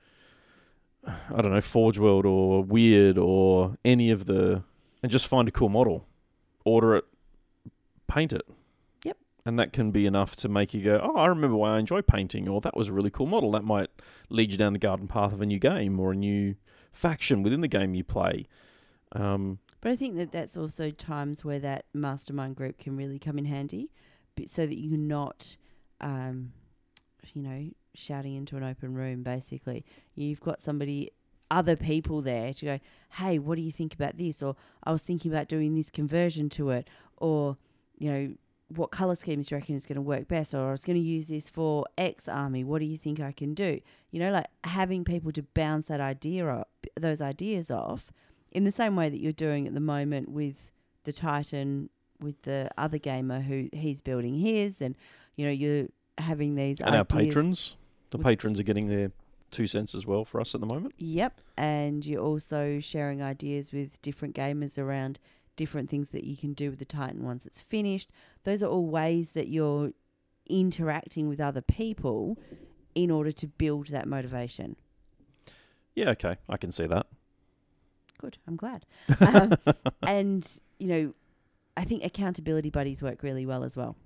I don't know, Forge World or Weird or any of the, and just find a cool model, order it, paint it.
Yep.
And that can be enough to make you go, oh, I remember why I enjoy painting, or that was a really cool model. That might lead you down the garden path of a new game or a new faction within the game you play. Um,
But I think that that's also times where that mastermind group can really come in handy, b- so that you're not, um, you know, shouting into an open room, basically. You've got somebody, other people there to go, hey, what do you think about this? Or I was thinking about doing this conversion to it. Or, you know, what colour schemes do you reckon is going to work best? Or I was going to use this for X army. What do you think I can do? You know, like having people to bounce that idea up, those ideas off, in the same way that you're doing at the moment with the Titan, with the other gamer who he's building his, and, you know, you're having these
and
ideas.
our patrons. The
with-
patrons are getting their two cents as well for us at the moment.
Yep. And you're also sharing ideas with different gamers around different things that you can do with the Titan once it's finished. Those are all ways that you're interacting with other people in order to build that motivation.
Yeah, okay. I can see that.
Good. I'm glad. Um, and, you know, I think accountability buddies work really well as well.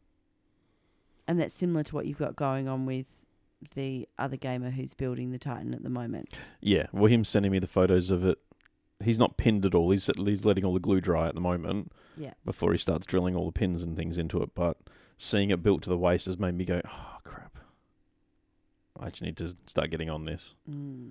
And that's similar to what you've got going on with the other gamer who's building the Titan at the moment.
Yeah, well, him sending me the photos of it, he's not pinned at all. He's, he's letting all the glue dry at the moment
Yeah.
before he starts drilling all the pins and things into it. But seeing it built to the waist has made me go, oh, crap. I actually need to start getting on this.
Mm.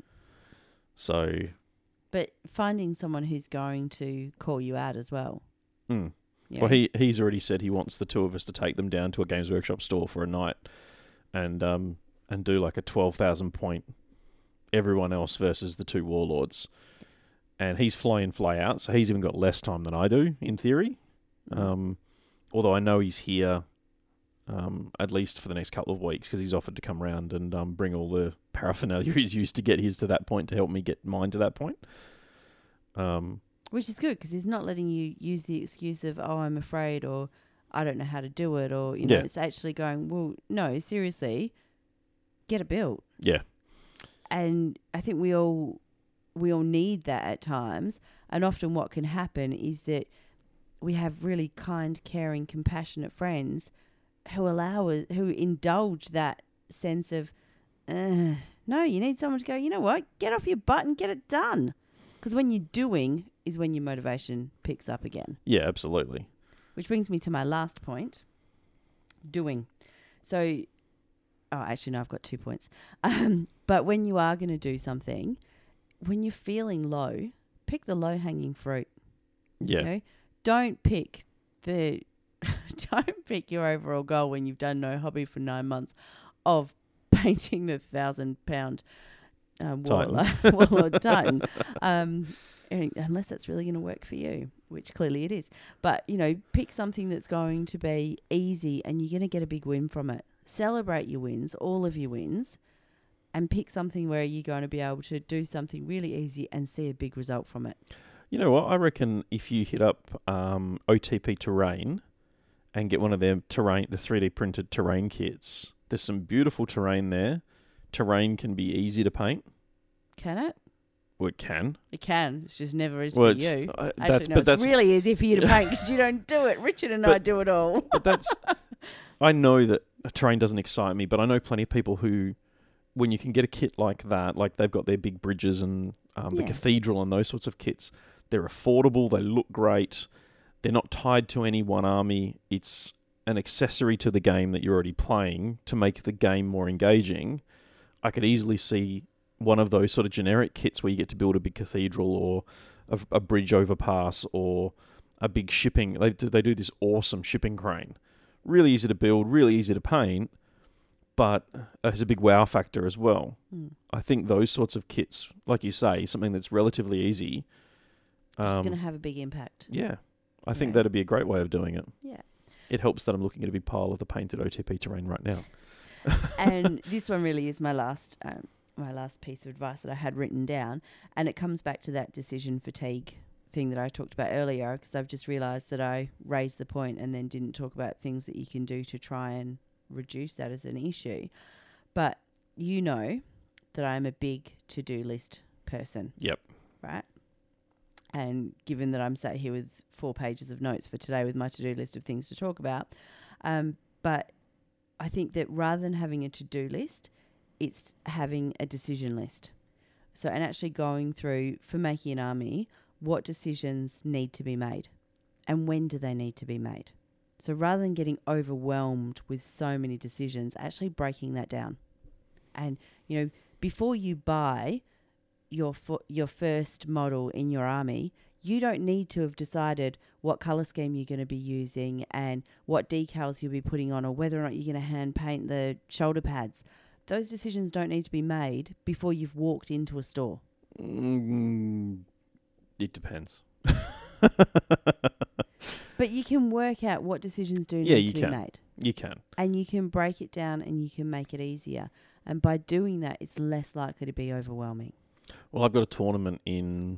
So,
But finding someone who's going to call you out as well.
mm.
you
well,
know.
he he's already said he wants the two of us to take them down to a Games Workshop store for a night and um and do like a twelve thousand point everyone else versus the two warlords. And he's fly in, fly out, so he's even got less time than I do, in theory.
Mm.
Um, although I know he's here um, at least for the next couple of weeks because he's offered to come round and um, bring all the paraphernalia he's used to get his to that point to help me get mine to that point. Um,
Which is good because he's not letting you use the excuse of, oh, I'm afraid, or I don't know how to do it, or, you know,
Yeah.
it's actually going, well, no, seriously, get it built.
yeah,
And I think we all we all need that at times. And often what can happen is that we have really kind, caring, compassionate friends who allow us, who indulge that sense of, uh, no, you need someone to go, you know what, get off your butt and get it done. Because when you're doing is when your motivation picks up again.
yeah, absolutely.
Which brings me to my last point, doing. So, oh, actually, no, I've got two points. Um, but when you are going to do something, when you're feeling low, pick the low-hanging fruit.
Yeah,
You know? Don't pick the, don't pick your overall goal when you've done no hobby for nine months of painting the thousand-pound uh,
Titan.
warlord, warlord Titan. Um, and- unless that's really going to work for you, which clearly it is. But, you know, pick something that's going to be easy and you're going to get a big win from it. Celebrate your wins, all of your wins, and pick something where you're going to be able to do something really easy and see a big result from it.
you know what? I reckon if you hit up um, O T P Terrain and get one of their terrain, the three D printed terrain kits, there's some beautiful terrain there. Terrain can be easy to paint.
Can it?
Well, it can.
It can. It's just never is
Well,
for
it's,
you.
uh,
Actually,
that's
no,
but
it's
that's
really easy for you to paint because you don't do it. Richard and I
But-
do it all.
but that's. I know that a terrain doesn't excite me, but I know plenty of people who, when you can get a kit like that, like they've got their big bridges and um, the
Yeah.
cathedral and those sorts of kits, they're affordable. They look great. They're not tied to any one army. It's an accessory to the game that you're already playing to make the game more engaging. I could easily see one of those sort of generic kits where you get to build a big cathedral or a, a bridge overpass or a big shipping. They do, they do this awesome shipping crane. Really easy to build, really easy to paint, but it's a big wow factor as well.
Mm.
I think those sorts of kits, like you say, something that's relatively easy.
It's
Um,
going to have a big impact.
yeah, I think
Right.
that'd be a great way of doing it.
Yeah.
It helps that I'm looking at a big pile of the painted O T P terrain right now.
And this one really is my last um, my last piece of advice that I had written down, and it comes back to that decision fatigue thing that I talked about earlier, because I've just realised that I raised the point and then didn't talk about things that you can do to try and reduce that as an issue. But you know that I'm a big to-do list person.
Yep.
Right? And given that I'm sat here with four pages of notes for today with my to-do list of things to talk about, um, but I think that rather than having a to-do list, it's having a decision list. So, and actually going through, for making an army, what decisions need to be made and when do they need to be made. So rather than getting overwhelmed with so many decisions, actually breaking that down. And, you know, before you buy your fo- your first model in your army, you don't need to have decided what colour scheme you're going to be using and what decals you'll be putting on or whether or not you're going to hand paint the shoulder pads. Those decisions don't need to be made before you've walked into a store.
Mm, it depends.
But you can work out what decisions do
Yeah,
need
you
to
can.
be made.
You can.
And you can break it down and you can make it easier. And by doing that, it's less likely to be overwhelming.
Well, I've got a tournament in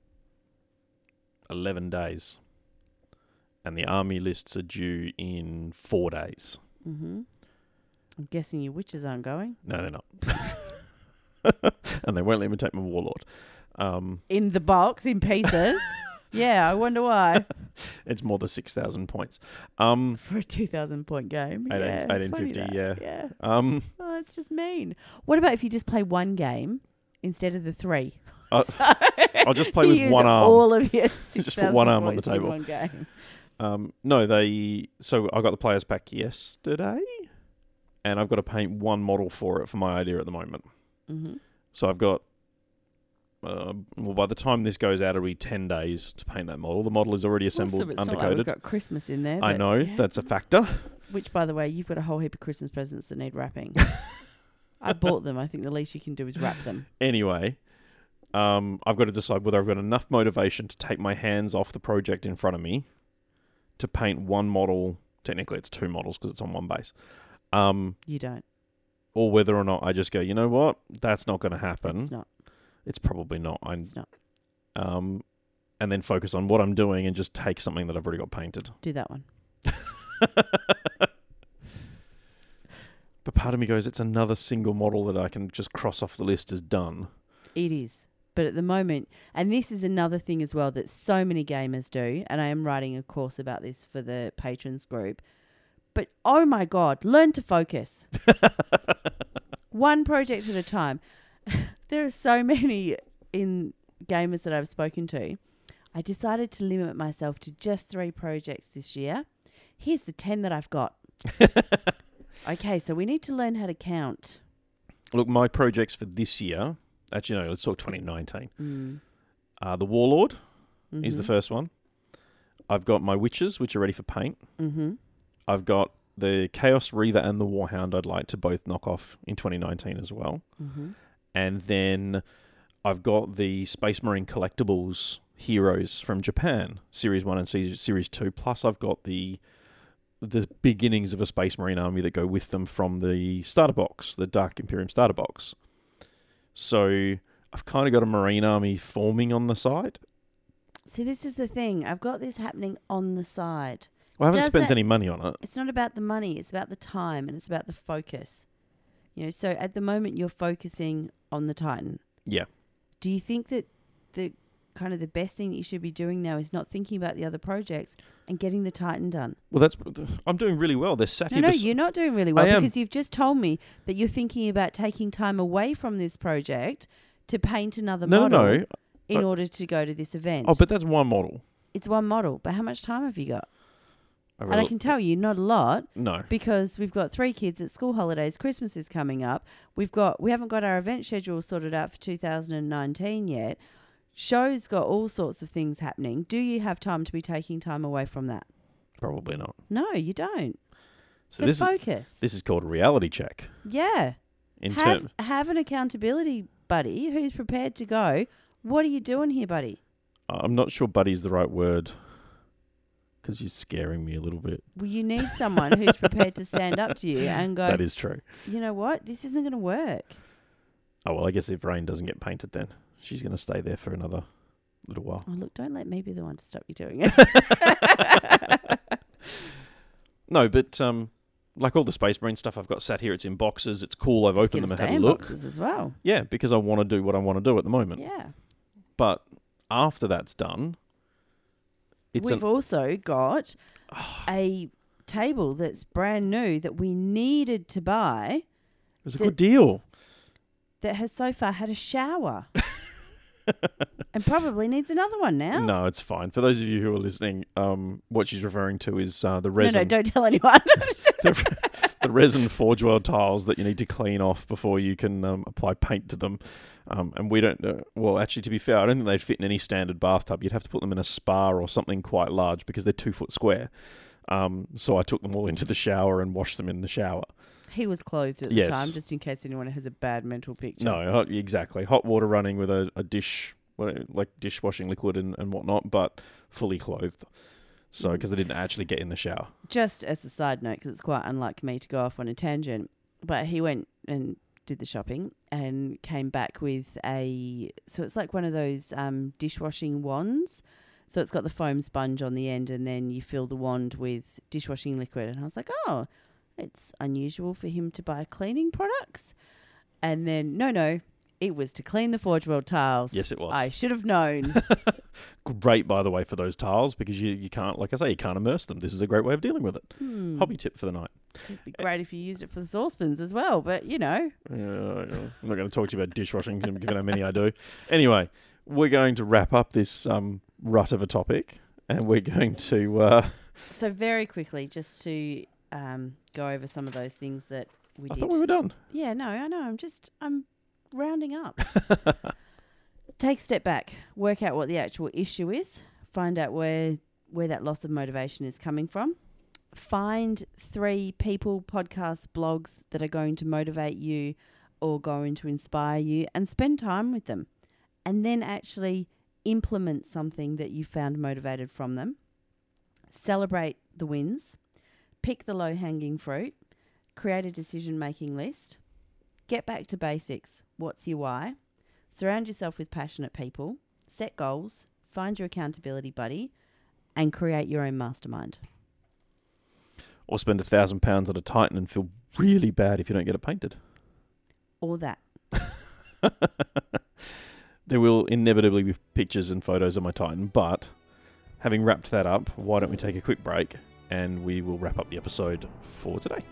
eleven days, and the army lists are due in four days.
Mm-hmm. I'm guessing your witches aren't going.
No, they're not. And they won't let me take my warlord. Um,
In the box, in pieces. Yeah, I wonder why.
it's more than six thousand points. Um,
For a two thousand point game.
eighteen
yeah,
eighteen
funny
fifty,
that.
yeah.
Yeah.
um,
Oh, that's just mean. What about if you just play one game instead of the three?
Uh,
So
I'll just play
you
with
use
one arm.
all of your
Just put one arm on the
points in
table.
one game.
Um, no, they. So I got the players pack yesterday, and I've got to paint one model for it for my idea at the moment.
Mm-hmm.
So I've got. Uh, well, by the time this goes out, it'll be ten days to paint that model. The model is already assembled,
Awesome. It's not like
undercoated.
we've got Christmas in there.
I
that-
know
yeah.
that's a factor.
Which, by the way, you've got a whole heap of Christmas presents that need wrapping. I bought them. I think the least you can do is wrap them.
Anyway, um, I've got to decide whether I've got enough motivation to take my hands off the project in front of me to paint one model. Technically, it's two models because it's on one base. Um,
You don't.
or whether or not I just go, you know what, that's not going to happen.
It's not.
It's probably not. I,
It's not.
um, and then focus on what I'm doing and just take something that I've already got painted.
Do that one.
But part of me goes, it's another single model that I can just cross off the list as done.
It is. But at the moment, and this is another thing as well that so many gamers do, and I am writing a course about this for the patrons group, but oh my God, learn to focus. One project at a time. There are so many in gamers that I've spoken to. I decided to limit myself to just three projects this year. Here's the ten that I've got. Okay, so we need to learn how to count.
Look, my projects for this year, actually, no, let's talk twenty nineteen.
Mm.
Uh, the Warlord
Mm-hmm.
is the first one. I've got my Witches, which are ready for paint.
Mm-hmm.
I've got the Chaos Reaver and the Warhound I'd like to both knock off in twenty nineteen as well.
Mm-hmm.
And then I've got the Space Marine Collectibles heroes from Japan, Series one and Se- Series two. Plus I've got the the beginnings of a Space Marine army that go with them from the starter box, the Dark Imperium starter box. So I've kind of got a Marine army forming on the side.
See, this is the thing. I've got this happening on the side.
Well, I haven't
Does
spent
that-
any money on it.
It's not about the money. It's about the time and it's about the focus. You know, so at the moment you're focusing on the Titan.
Yeah.
Do you think that the kind of the best thing that you should be doing now is not thinking about the other projects and getting the Titan done?
Well, that's I'm doing really well. They're sat
No,
here.
no,
bes-
you're not doing really well
I am.
because you've just told me that you're thinking about taking time away from this project to paint another
no,
model
no, no.
in
Uh,
order to go to this event.
Oh, but that's one model.
It's one model, but how much time have you got?
I
And I
really-
can tell you, not a lot.
no.
Because we've got three kids at school holidays, Christmas is coming up. We've got we haven't got our event schedule sorted out for two thousand nineteen yet. Show's got all sorts of things happening. Do you have time to be taking time away from that?
Probably not.
No, you don't.
So
So
this is
focus.
this is called a reality check.
yeah.
In
Have,
term,
have an accountability buddy who's prepared to go, what are you doing here, buddy?
I'm not sure buddy's the right word because you're scaring me a little bit.
Well, you need someone who's prepared to stand up to you and go,
That is true.
you know what? This isn't going to work.
Oh, well, I guess if Rain doesn't get painted then, she's going to stay there for another little while.
Oh, look, don't let me be the one to stop you doing it.
No, but um, like all the Space Marine stuff I've got sat here, it's in boxes. It's cool. I've opened them and had a look.
Boxes as well.
Yeah, because I want to do what I want to do at the moment.
Yeah.
But after that's done, it's
We've
an,
also got a table that's brand new that we needed to buy
it was a good deal.
that has so far had a shower. And probably needs another one now.
No, it's fine. For those of you who are listening, um, what she's referring to is uh, the
No,
resin,
no, don't tell anyone.
the, the resin Forge World tiles that you need to clean off before you can um, apply paint to them. Um, and we don't. Uh, well, actually, to be fair, I don't think they'd fit in any standard bathtub. You'd have to put them in a spa or something quite large because they're two foot square. Um, so I took them all into the shower and washed them in the shower.
He was clothed at the
Yes.
time, just in case anyone has a bad mental picture.
No, hot, exactly. Hot water running with a, a dish, what- like dishwashing liquid and, and whatnot, but fully clothed. So, because they didn't actually get in the shower.
Just as a side note, because it's quite unlike me to go off on a tangent, but he went and did the shopping and came back with a, so it's like one of those um, dishwashing wands. So it's got the foam sponge on the end and then you fill the wand with dishwashing liquid. And I was like, oh, it's unusual for him to buy cleaning products. And then, no, no, it was to clean the Forge World tiles.
Yes, it was.
I should have known.
Great, by the way, for those tiles because you, you can't, like I say, you can't immerse them. This is a great way of dealing with it.
Hmm.
Hobby tip for the night.
It'd be great if you used it for the saucepans as well, but you know.
Uh, I'm not going to talk to you about dishwashing, given how many I do. Anyway, we're going to wrap up this um, rut of a topic, and we're going to. Uh,
So very quickly, just to um, go over some of those things that we
I
did.
thought we were done.
Yeah, no, I know. I'm just, I'm rounding up. Take a step back, work out what the actual issue is, find out where where that loss of motivation is coming from. Find three people, podcasts, blogs that are going to motivate you or going to inspire you and spend time with them. And then actually implement something that you found motivated from them. Celebrate the wins. Pick the low-hanging fruit. Create a decision-making list. Get back to basics. What's your why? Surround yourself with passionate people. Set goals. Find your accountability buddy. And create your own mastermind.
Or spend a thousand pounds on a Titan and feel really bad if you don't get it painted.
Or that.
There will inevitably be pictures and photos of my Titan, but having wrapped that up, why don't we take a quick break and we will wrap up the episode for today.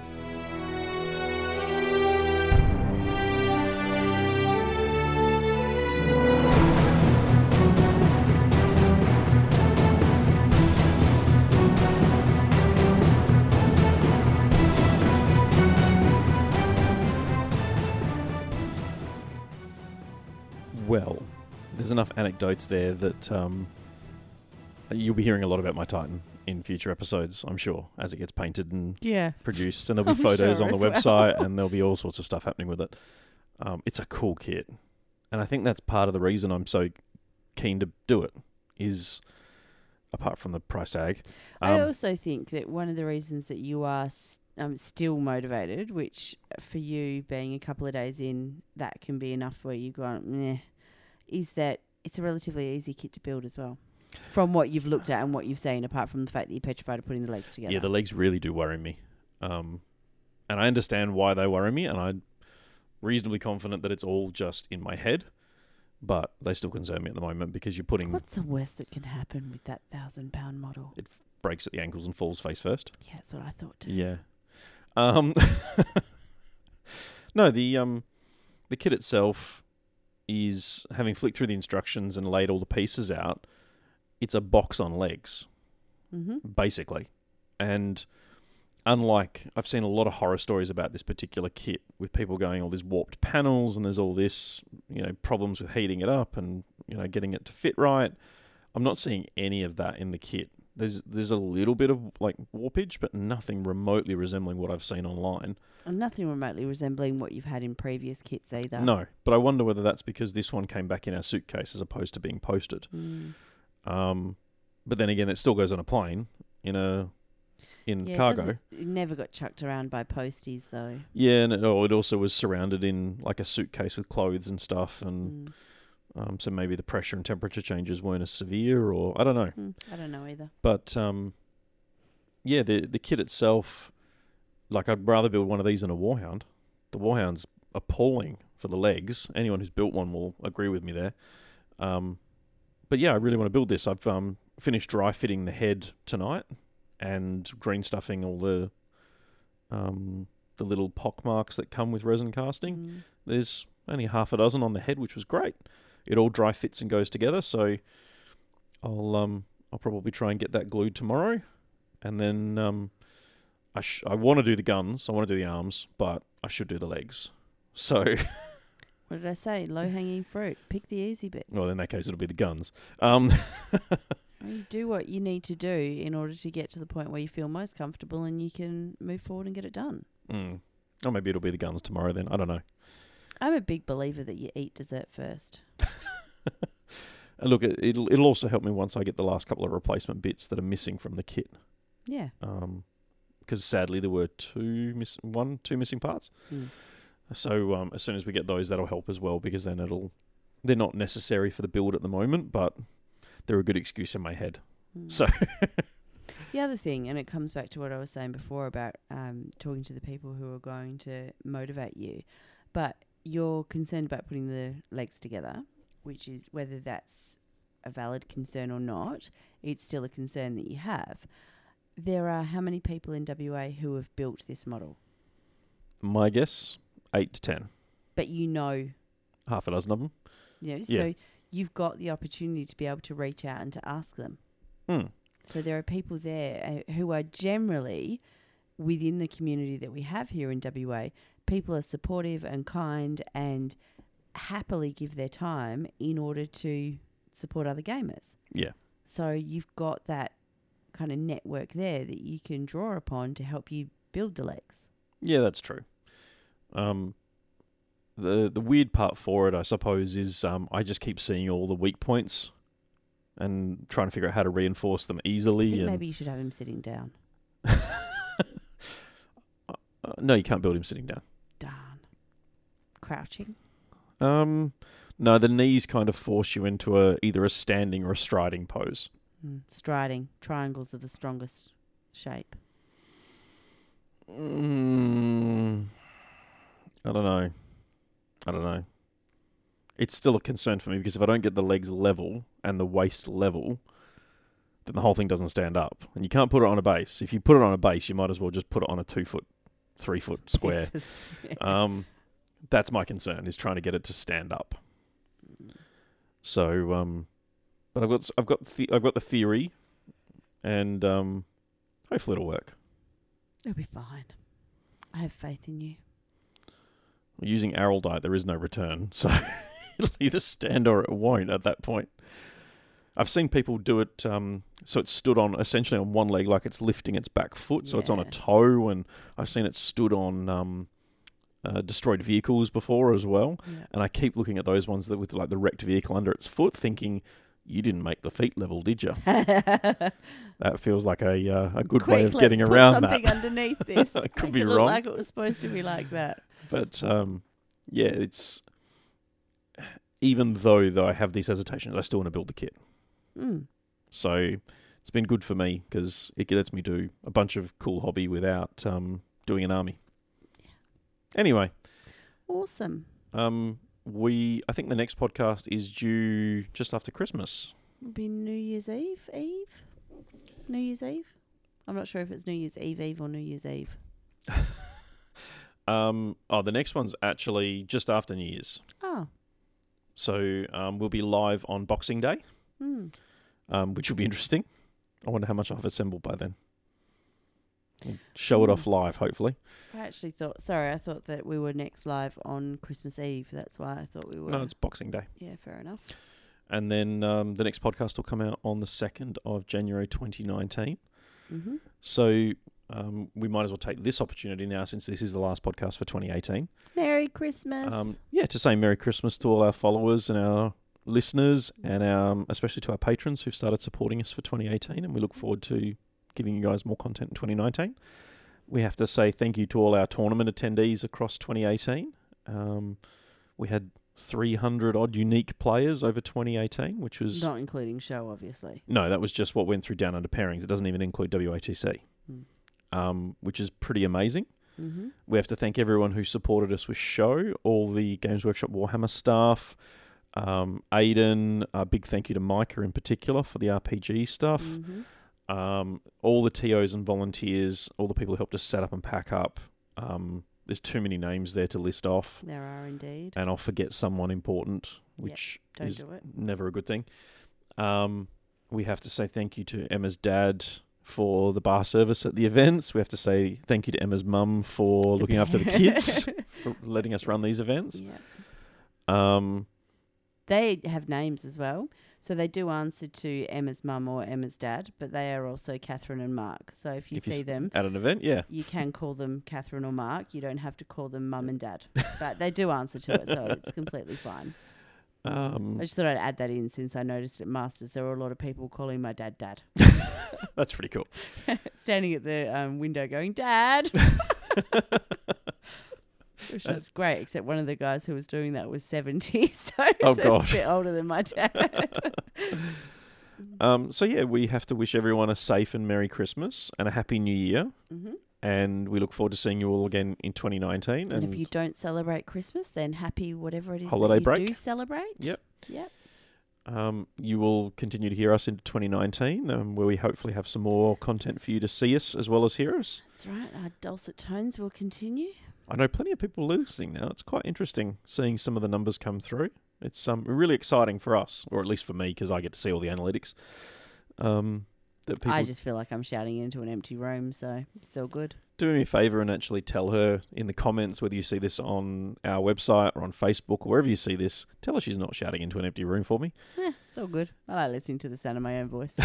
Well, there's enough anecdotes there that um, you'll be hearing a lot about my Titan in future episodes, I'm sure, as it gets painted and
Yeah.
produced. And there'll be
I'm
photos
sure
on the
as well.
website and there'll be all sorts of stuff happening with it. Um, it's a cool kit. And I think that's part of the reason I'm so keen to do it is, apart from the price tag.
I
Um,
also think that one of the reasons that you are s- um, still motivated, which for you being a couple of days in, that can be enough where you go, meh, is that it's a relatively easy kit to build as well. From what you've looked at and what you've seen, apart from the fact that you're petrified of putting the legs together.
Yeah, the legs really do worry me. Um, and I understand why they worry me, and I'm reasonably confident that it's all just in my head, but they still concern me at the moment because you're putting
What's the worst that can happen with that thousand pound model?
it breaks at the ankles and falls face first.
Yeah, that's what I thought too.
Yeah. Um, no, the um, the kit itself is, having flicked through the instructions and laid all the pieces out, it's a box on legs,
Mm-hmm.
basically. And unlike, I've seen a lot of horror stories about this particular kit with people going, all these warped panels and there's all this, you know, problems with heating it up and, you know, getting it to fit right. I'm not seeing any of that in the kit. there's there's a little bit of like warpage, but nothing remotely resembling what I've seen online.
And nothing remotely resembling what you've had in previous kits either.
No, but I wonder whether that's because this one came back in our suitcase as opposed to being posted.
Mm.
Um, but then again, it still goes on a plane in a in
Yeah, it
cargo.
doesn't- It never got chucked around by posties though.
Yeah, and it, oh, it also was surrounded in like a suitcase with clothes and stuff, and
Mm.
um, so maybe the pressure and temperature changes weren't as severe, or I don't know.
Mm. I don't know either.
But um, yeah, the the kit itself, like I'd rather build one of these than a Warhound. The Warhound's appalling for the legs. Anyone who's built one will agree with me there. Um, but yeah, I really want to build this. I've um, finished dry fitting the head tonight and green stuffing all the um, the little pock marks that come with resin casting.
Mm.
There's only half a dozen on the head, which was great. It all dry fits and goes together, so I'll um I'll probably try and get that glued tomorrow, and then um I sh- I want to do the guns, I want to do the arms, but I should do the legs. So,
What did I say? Low hanging fruit. Pick the easy bits.
well, in that case, it'll be the guns. Um,
Well, you do what you need to do in order to get to the point where you feel most comfortable and you can move forward and get it done.
mm. Or maybe it'll be the guns tomorrow. Then I don't know.
I'm a big believer that you eat dessert first.
And look, it, it'll it'll also help me once I get the last couple of replacement bits that are missing from the kit.
Yeah.
Um, because sadly there were two miss one two missing parts.
Mm.
So um, as soon as we get those, that'll help as well, because then it'll they're not necessary for the build at the moment, but they're a good excuse in my head.
Mm.
So
The other thing, and it comes back to what I was saying before about um, talking to the people who are going to motivate you, but you're concerned about putting the legs together, which is whether that's a valid concern or not, it's still a concern that you have. There are how many people in W A who have built this model?
my guess, eight to ten,
But you know,
half a dozen of them.
you know,
Yeah.
so you've got the opportunity to be able to reach out and to ask them.
Hmm.
So there are people there uh, who are generally within the community that we have here in W A. People are supportive and kind and happily give their time in order to support other gamers.
Yeah.
So you've got that kind of network there that you can draw upon to help you build the legs.
Yeah, that's true. Um, the the weird part for it, I suppose, is um, I just keep seeing all the weak points and trying to figure out how to reinforce them
I
easily.
think
and
maybe you should have him sitting down.
Uh, no, you can't build him sitting down.
Darn. Crouching.
Um, no, the knees kind of force you into a either a standing or a striding pose.
Mm. Striding. Triangles are the strongest shape.
Mm, I don't know. I don't know. It's still a concern for me, because if I don't get the legs level and the waist level, then the whole thing doesn't stand up. And you can't put it on a base. If you put it on a base, you might as well just put it on a two foot, three foot square. Um, that's my concern, is trying to get it to stand up. So, um, but I've got I've got the, I've got the theory, and um, hopefully it'll work.
It'll be fine. I have faith in you.
Using Araldite, there is no return, so it'll either stand or it won't at that point. I've seen people do it, um, so it's stood on essentially on one leg, like it's lifting its back foot, so it's on a
Yeah.
toe, and I've seen it stood on um, uh, destroyed vehicles before as well.
Yeah.
And I keep looking at those ones that with like the wrecked vehicle under its foot, thinking, you didn't make the feet level, did you? That feels like a uh, a good way
Quick,
of
let's
getting
put
around
something
that.
underneath this.
I could
Make
be
it look
wrong.
like it was supposed to be like that.
But um, yeah, it's even though though I have these hesitations, I still want to build the kit.
Mm.
So it's been good for me, because it lets me do a bunch of cool hobby without um, doing an army. Anyway,
Awesome.
um, we I think the next podcast is due just after Christmas.
It'll be New Year's Eve. Eve? New Year's Eve? I'm not sure if it's New Year's Eve Eve or New Year's Eve.
Um, oh, the next one's actually just after New Year's.
Oh.
So um, we'll be live on Boxing Day,
Mm.
um, which will be interesting. I wonder how much I've assembled by then. We'll show it
Hmm.
off live, hopefully.
I actually thought, sorry, I thought that we were next live on Christmas Eve. That's why I thought we were.
No, it's Boxing Day.
Yeah, fair enough.
And then um, the next podcast will come out on the second of January twenty nineteen.
Mm-hmm.
So um, we might as well take this opportunity now, since this is the last podcast for twenty eighteen.
Merry Christmas.
Um, yeah, to say Merry Christmas to all our followers and our listeners, and um, especially to our patrons who've started supporting us for twenty eighteen, and we look forward to giving you guys more content in twenty nineteen. We have to say thank you to all our tournament attendees across twenty eighteen. Um, we had three hundred odd unique players over twenty eighteen, which was...
Not including show, obviously.
No, that was just what went through Down Under Pairings. It doesn't even include W A T C,
Mm.
um, which is pretty amazing.
Mm-hmm.
We have to thank everyone who supported us with show, all the Games Workshop Warhammer staff, um, Aidan, a big thank you to Micah in particular for the R P G stuff,
Mm-hmm.
um, all the T Os and volunteers, all the people who helped us set up and pack up. Um, there's too many names there to list off,
There are indeed.
and I'll forget someone important, which
Don't
is
do it.
never a good thing. Um, we have to say thank you to Emma's dad for the bar service at the events. We have to say thank you to Emma's mum for looking after the kids, for letting us run these events.
Yeah.
Um,
They have names as well. So they do answer to Emma's mum or Emma's dad, but they are also Catherine and Mark. So if you
if you
see
s-
them,
at an event, yeah.
you can call them Catherine or Mark. You don't have to call them mum and dad. But they do answer to it, so it's completely fine.
Um,
I just thought I'd add that in, since I noticed at Masters there were a lot of people calling my dad dad.
that's pretty cool.
Standing at the um, window going, Dad! Which was great, except one of the guys who was doing that was seventy, so
Oh,
he's
gosh.
a bit older than my dad.
Um, so yeah, we have to wish everyone a safe and Merry Christmas and a Happy New Year.
Mm-hmm.
And we look forward to seeing you all again in twenty nineteen.
And if you don't celebrate Christmas, then happy whatever it is
Holiday
that you
break.
do celebrate.
Yep.
Yep.
Um, you will continue to hear us into twenty nineteen, um, where we hopefully have some more content for you to see us as well as hear us.
That's right. Our dulcet tones will continue.
I know plenty of people listening now. It's quite interesting seeing some of the numbers come through. It's um, really exciting for us, or at least for me, because I get to see all the analytics. Um, that people
I just feel like I'm shouting into an empty room, so it's all good.
do me a favour and actually tell her in the comments, whether you see this on our website or on Facebook or wherever you see this, tell her she's not shouting into an empty room for me.
Eh, it's all good. I like listening to the sound of my own voice.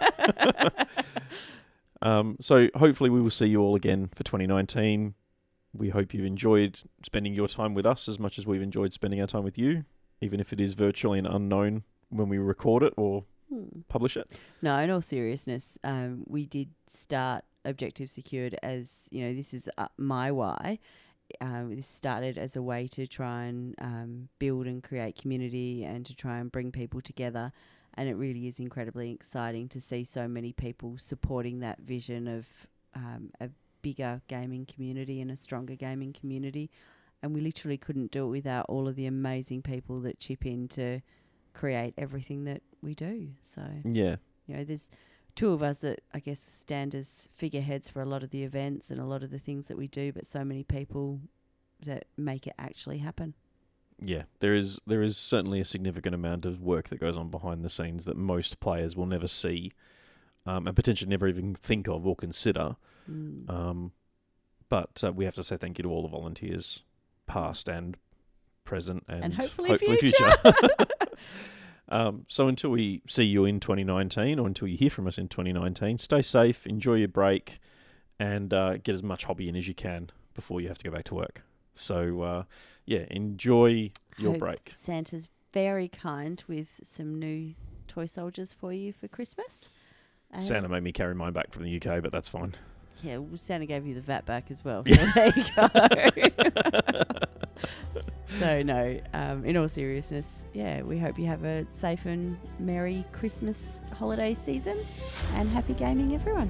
Um, so hopefully we will see you all again for twenty nineteen. We hope you've enjoyed spending your time with us as much as we've enjoyed spending our time with you, even if it is virtually and unknown when we record it or
Hmm.
publish it.
No, in all seriousness, um, we did start Objective Secured as, you know, this is uh, my why. Um, this started as a way to try and um, build and create community and to try and bring people together. And it really is incredibly exciting to see so many people supporting that vision of um, a bigger gaming community and a stronger gaming community. And we literally couldn't do it without all of the amazing people that chip in to create everything that we do. So,
Yeah.
you know, there's two of us that I guess stand as figureheads for a lot of the events and a lot of the things that we do, but so many people that make it actually happen.
Yeah, there is there is certainly a significant amount of work that goes on behind the scenes that most players will never see, um, and potentially never even think of or consider.
Mm.
Um, but uh, we have to say thank you to all the volunteers, past and present, and,
And hopefully future.
um, so until we see you in twenty nineteen, or until you hear from us in twenty nineteen, stay safe, enjoy your break, and uh, get as much hobby in as you can before you have to go back to work. So, uh, yeah, enjoy your
Hope
break.
Santa's very kind with some new toy soldiers for you for Christmas. Uh,
Santa made me carry mine back from the U K, but that's fine.
Yeah, well, Santa gave you the V A T back as well. So there you go. So, no, um, in all seriousness, yeah, we hope you have a safe and merry Christmas holiday season and happy gaming, everyone.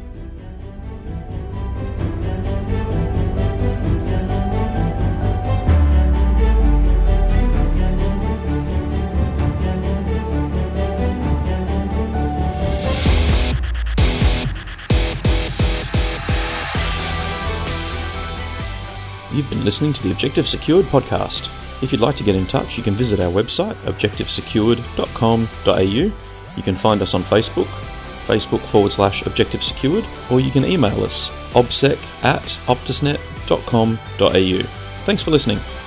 You've been listening to the Objective Secured podcast. If you'd like to get in touch, you can visit our website, objective secured dot com dot a u. You can find us on Facebook, Facebook forward slash Objective Secured, or you can email us, obsec at optusnet dot com dot a u. Thanks for listening.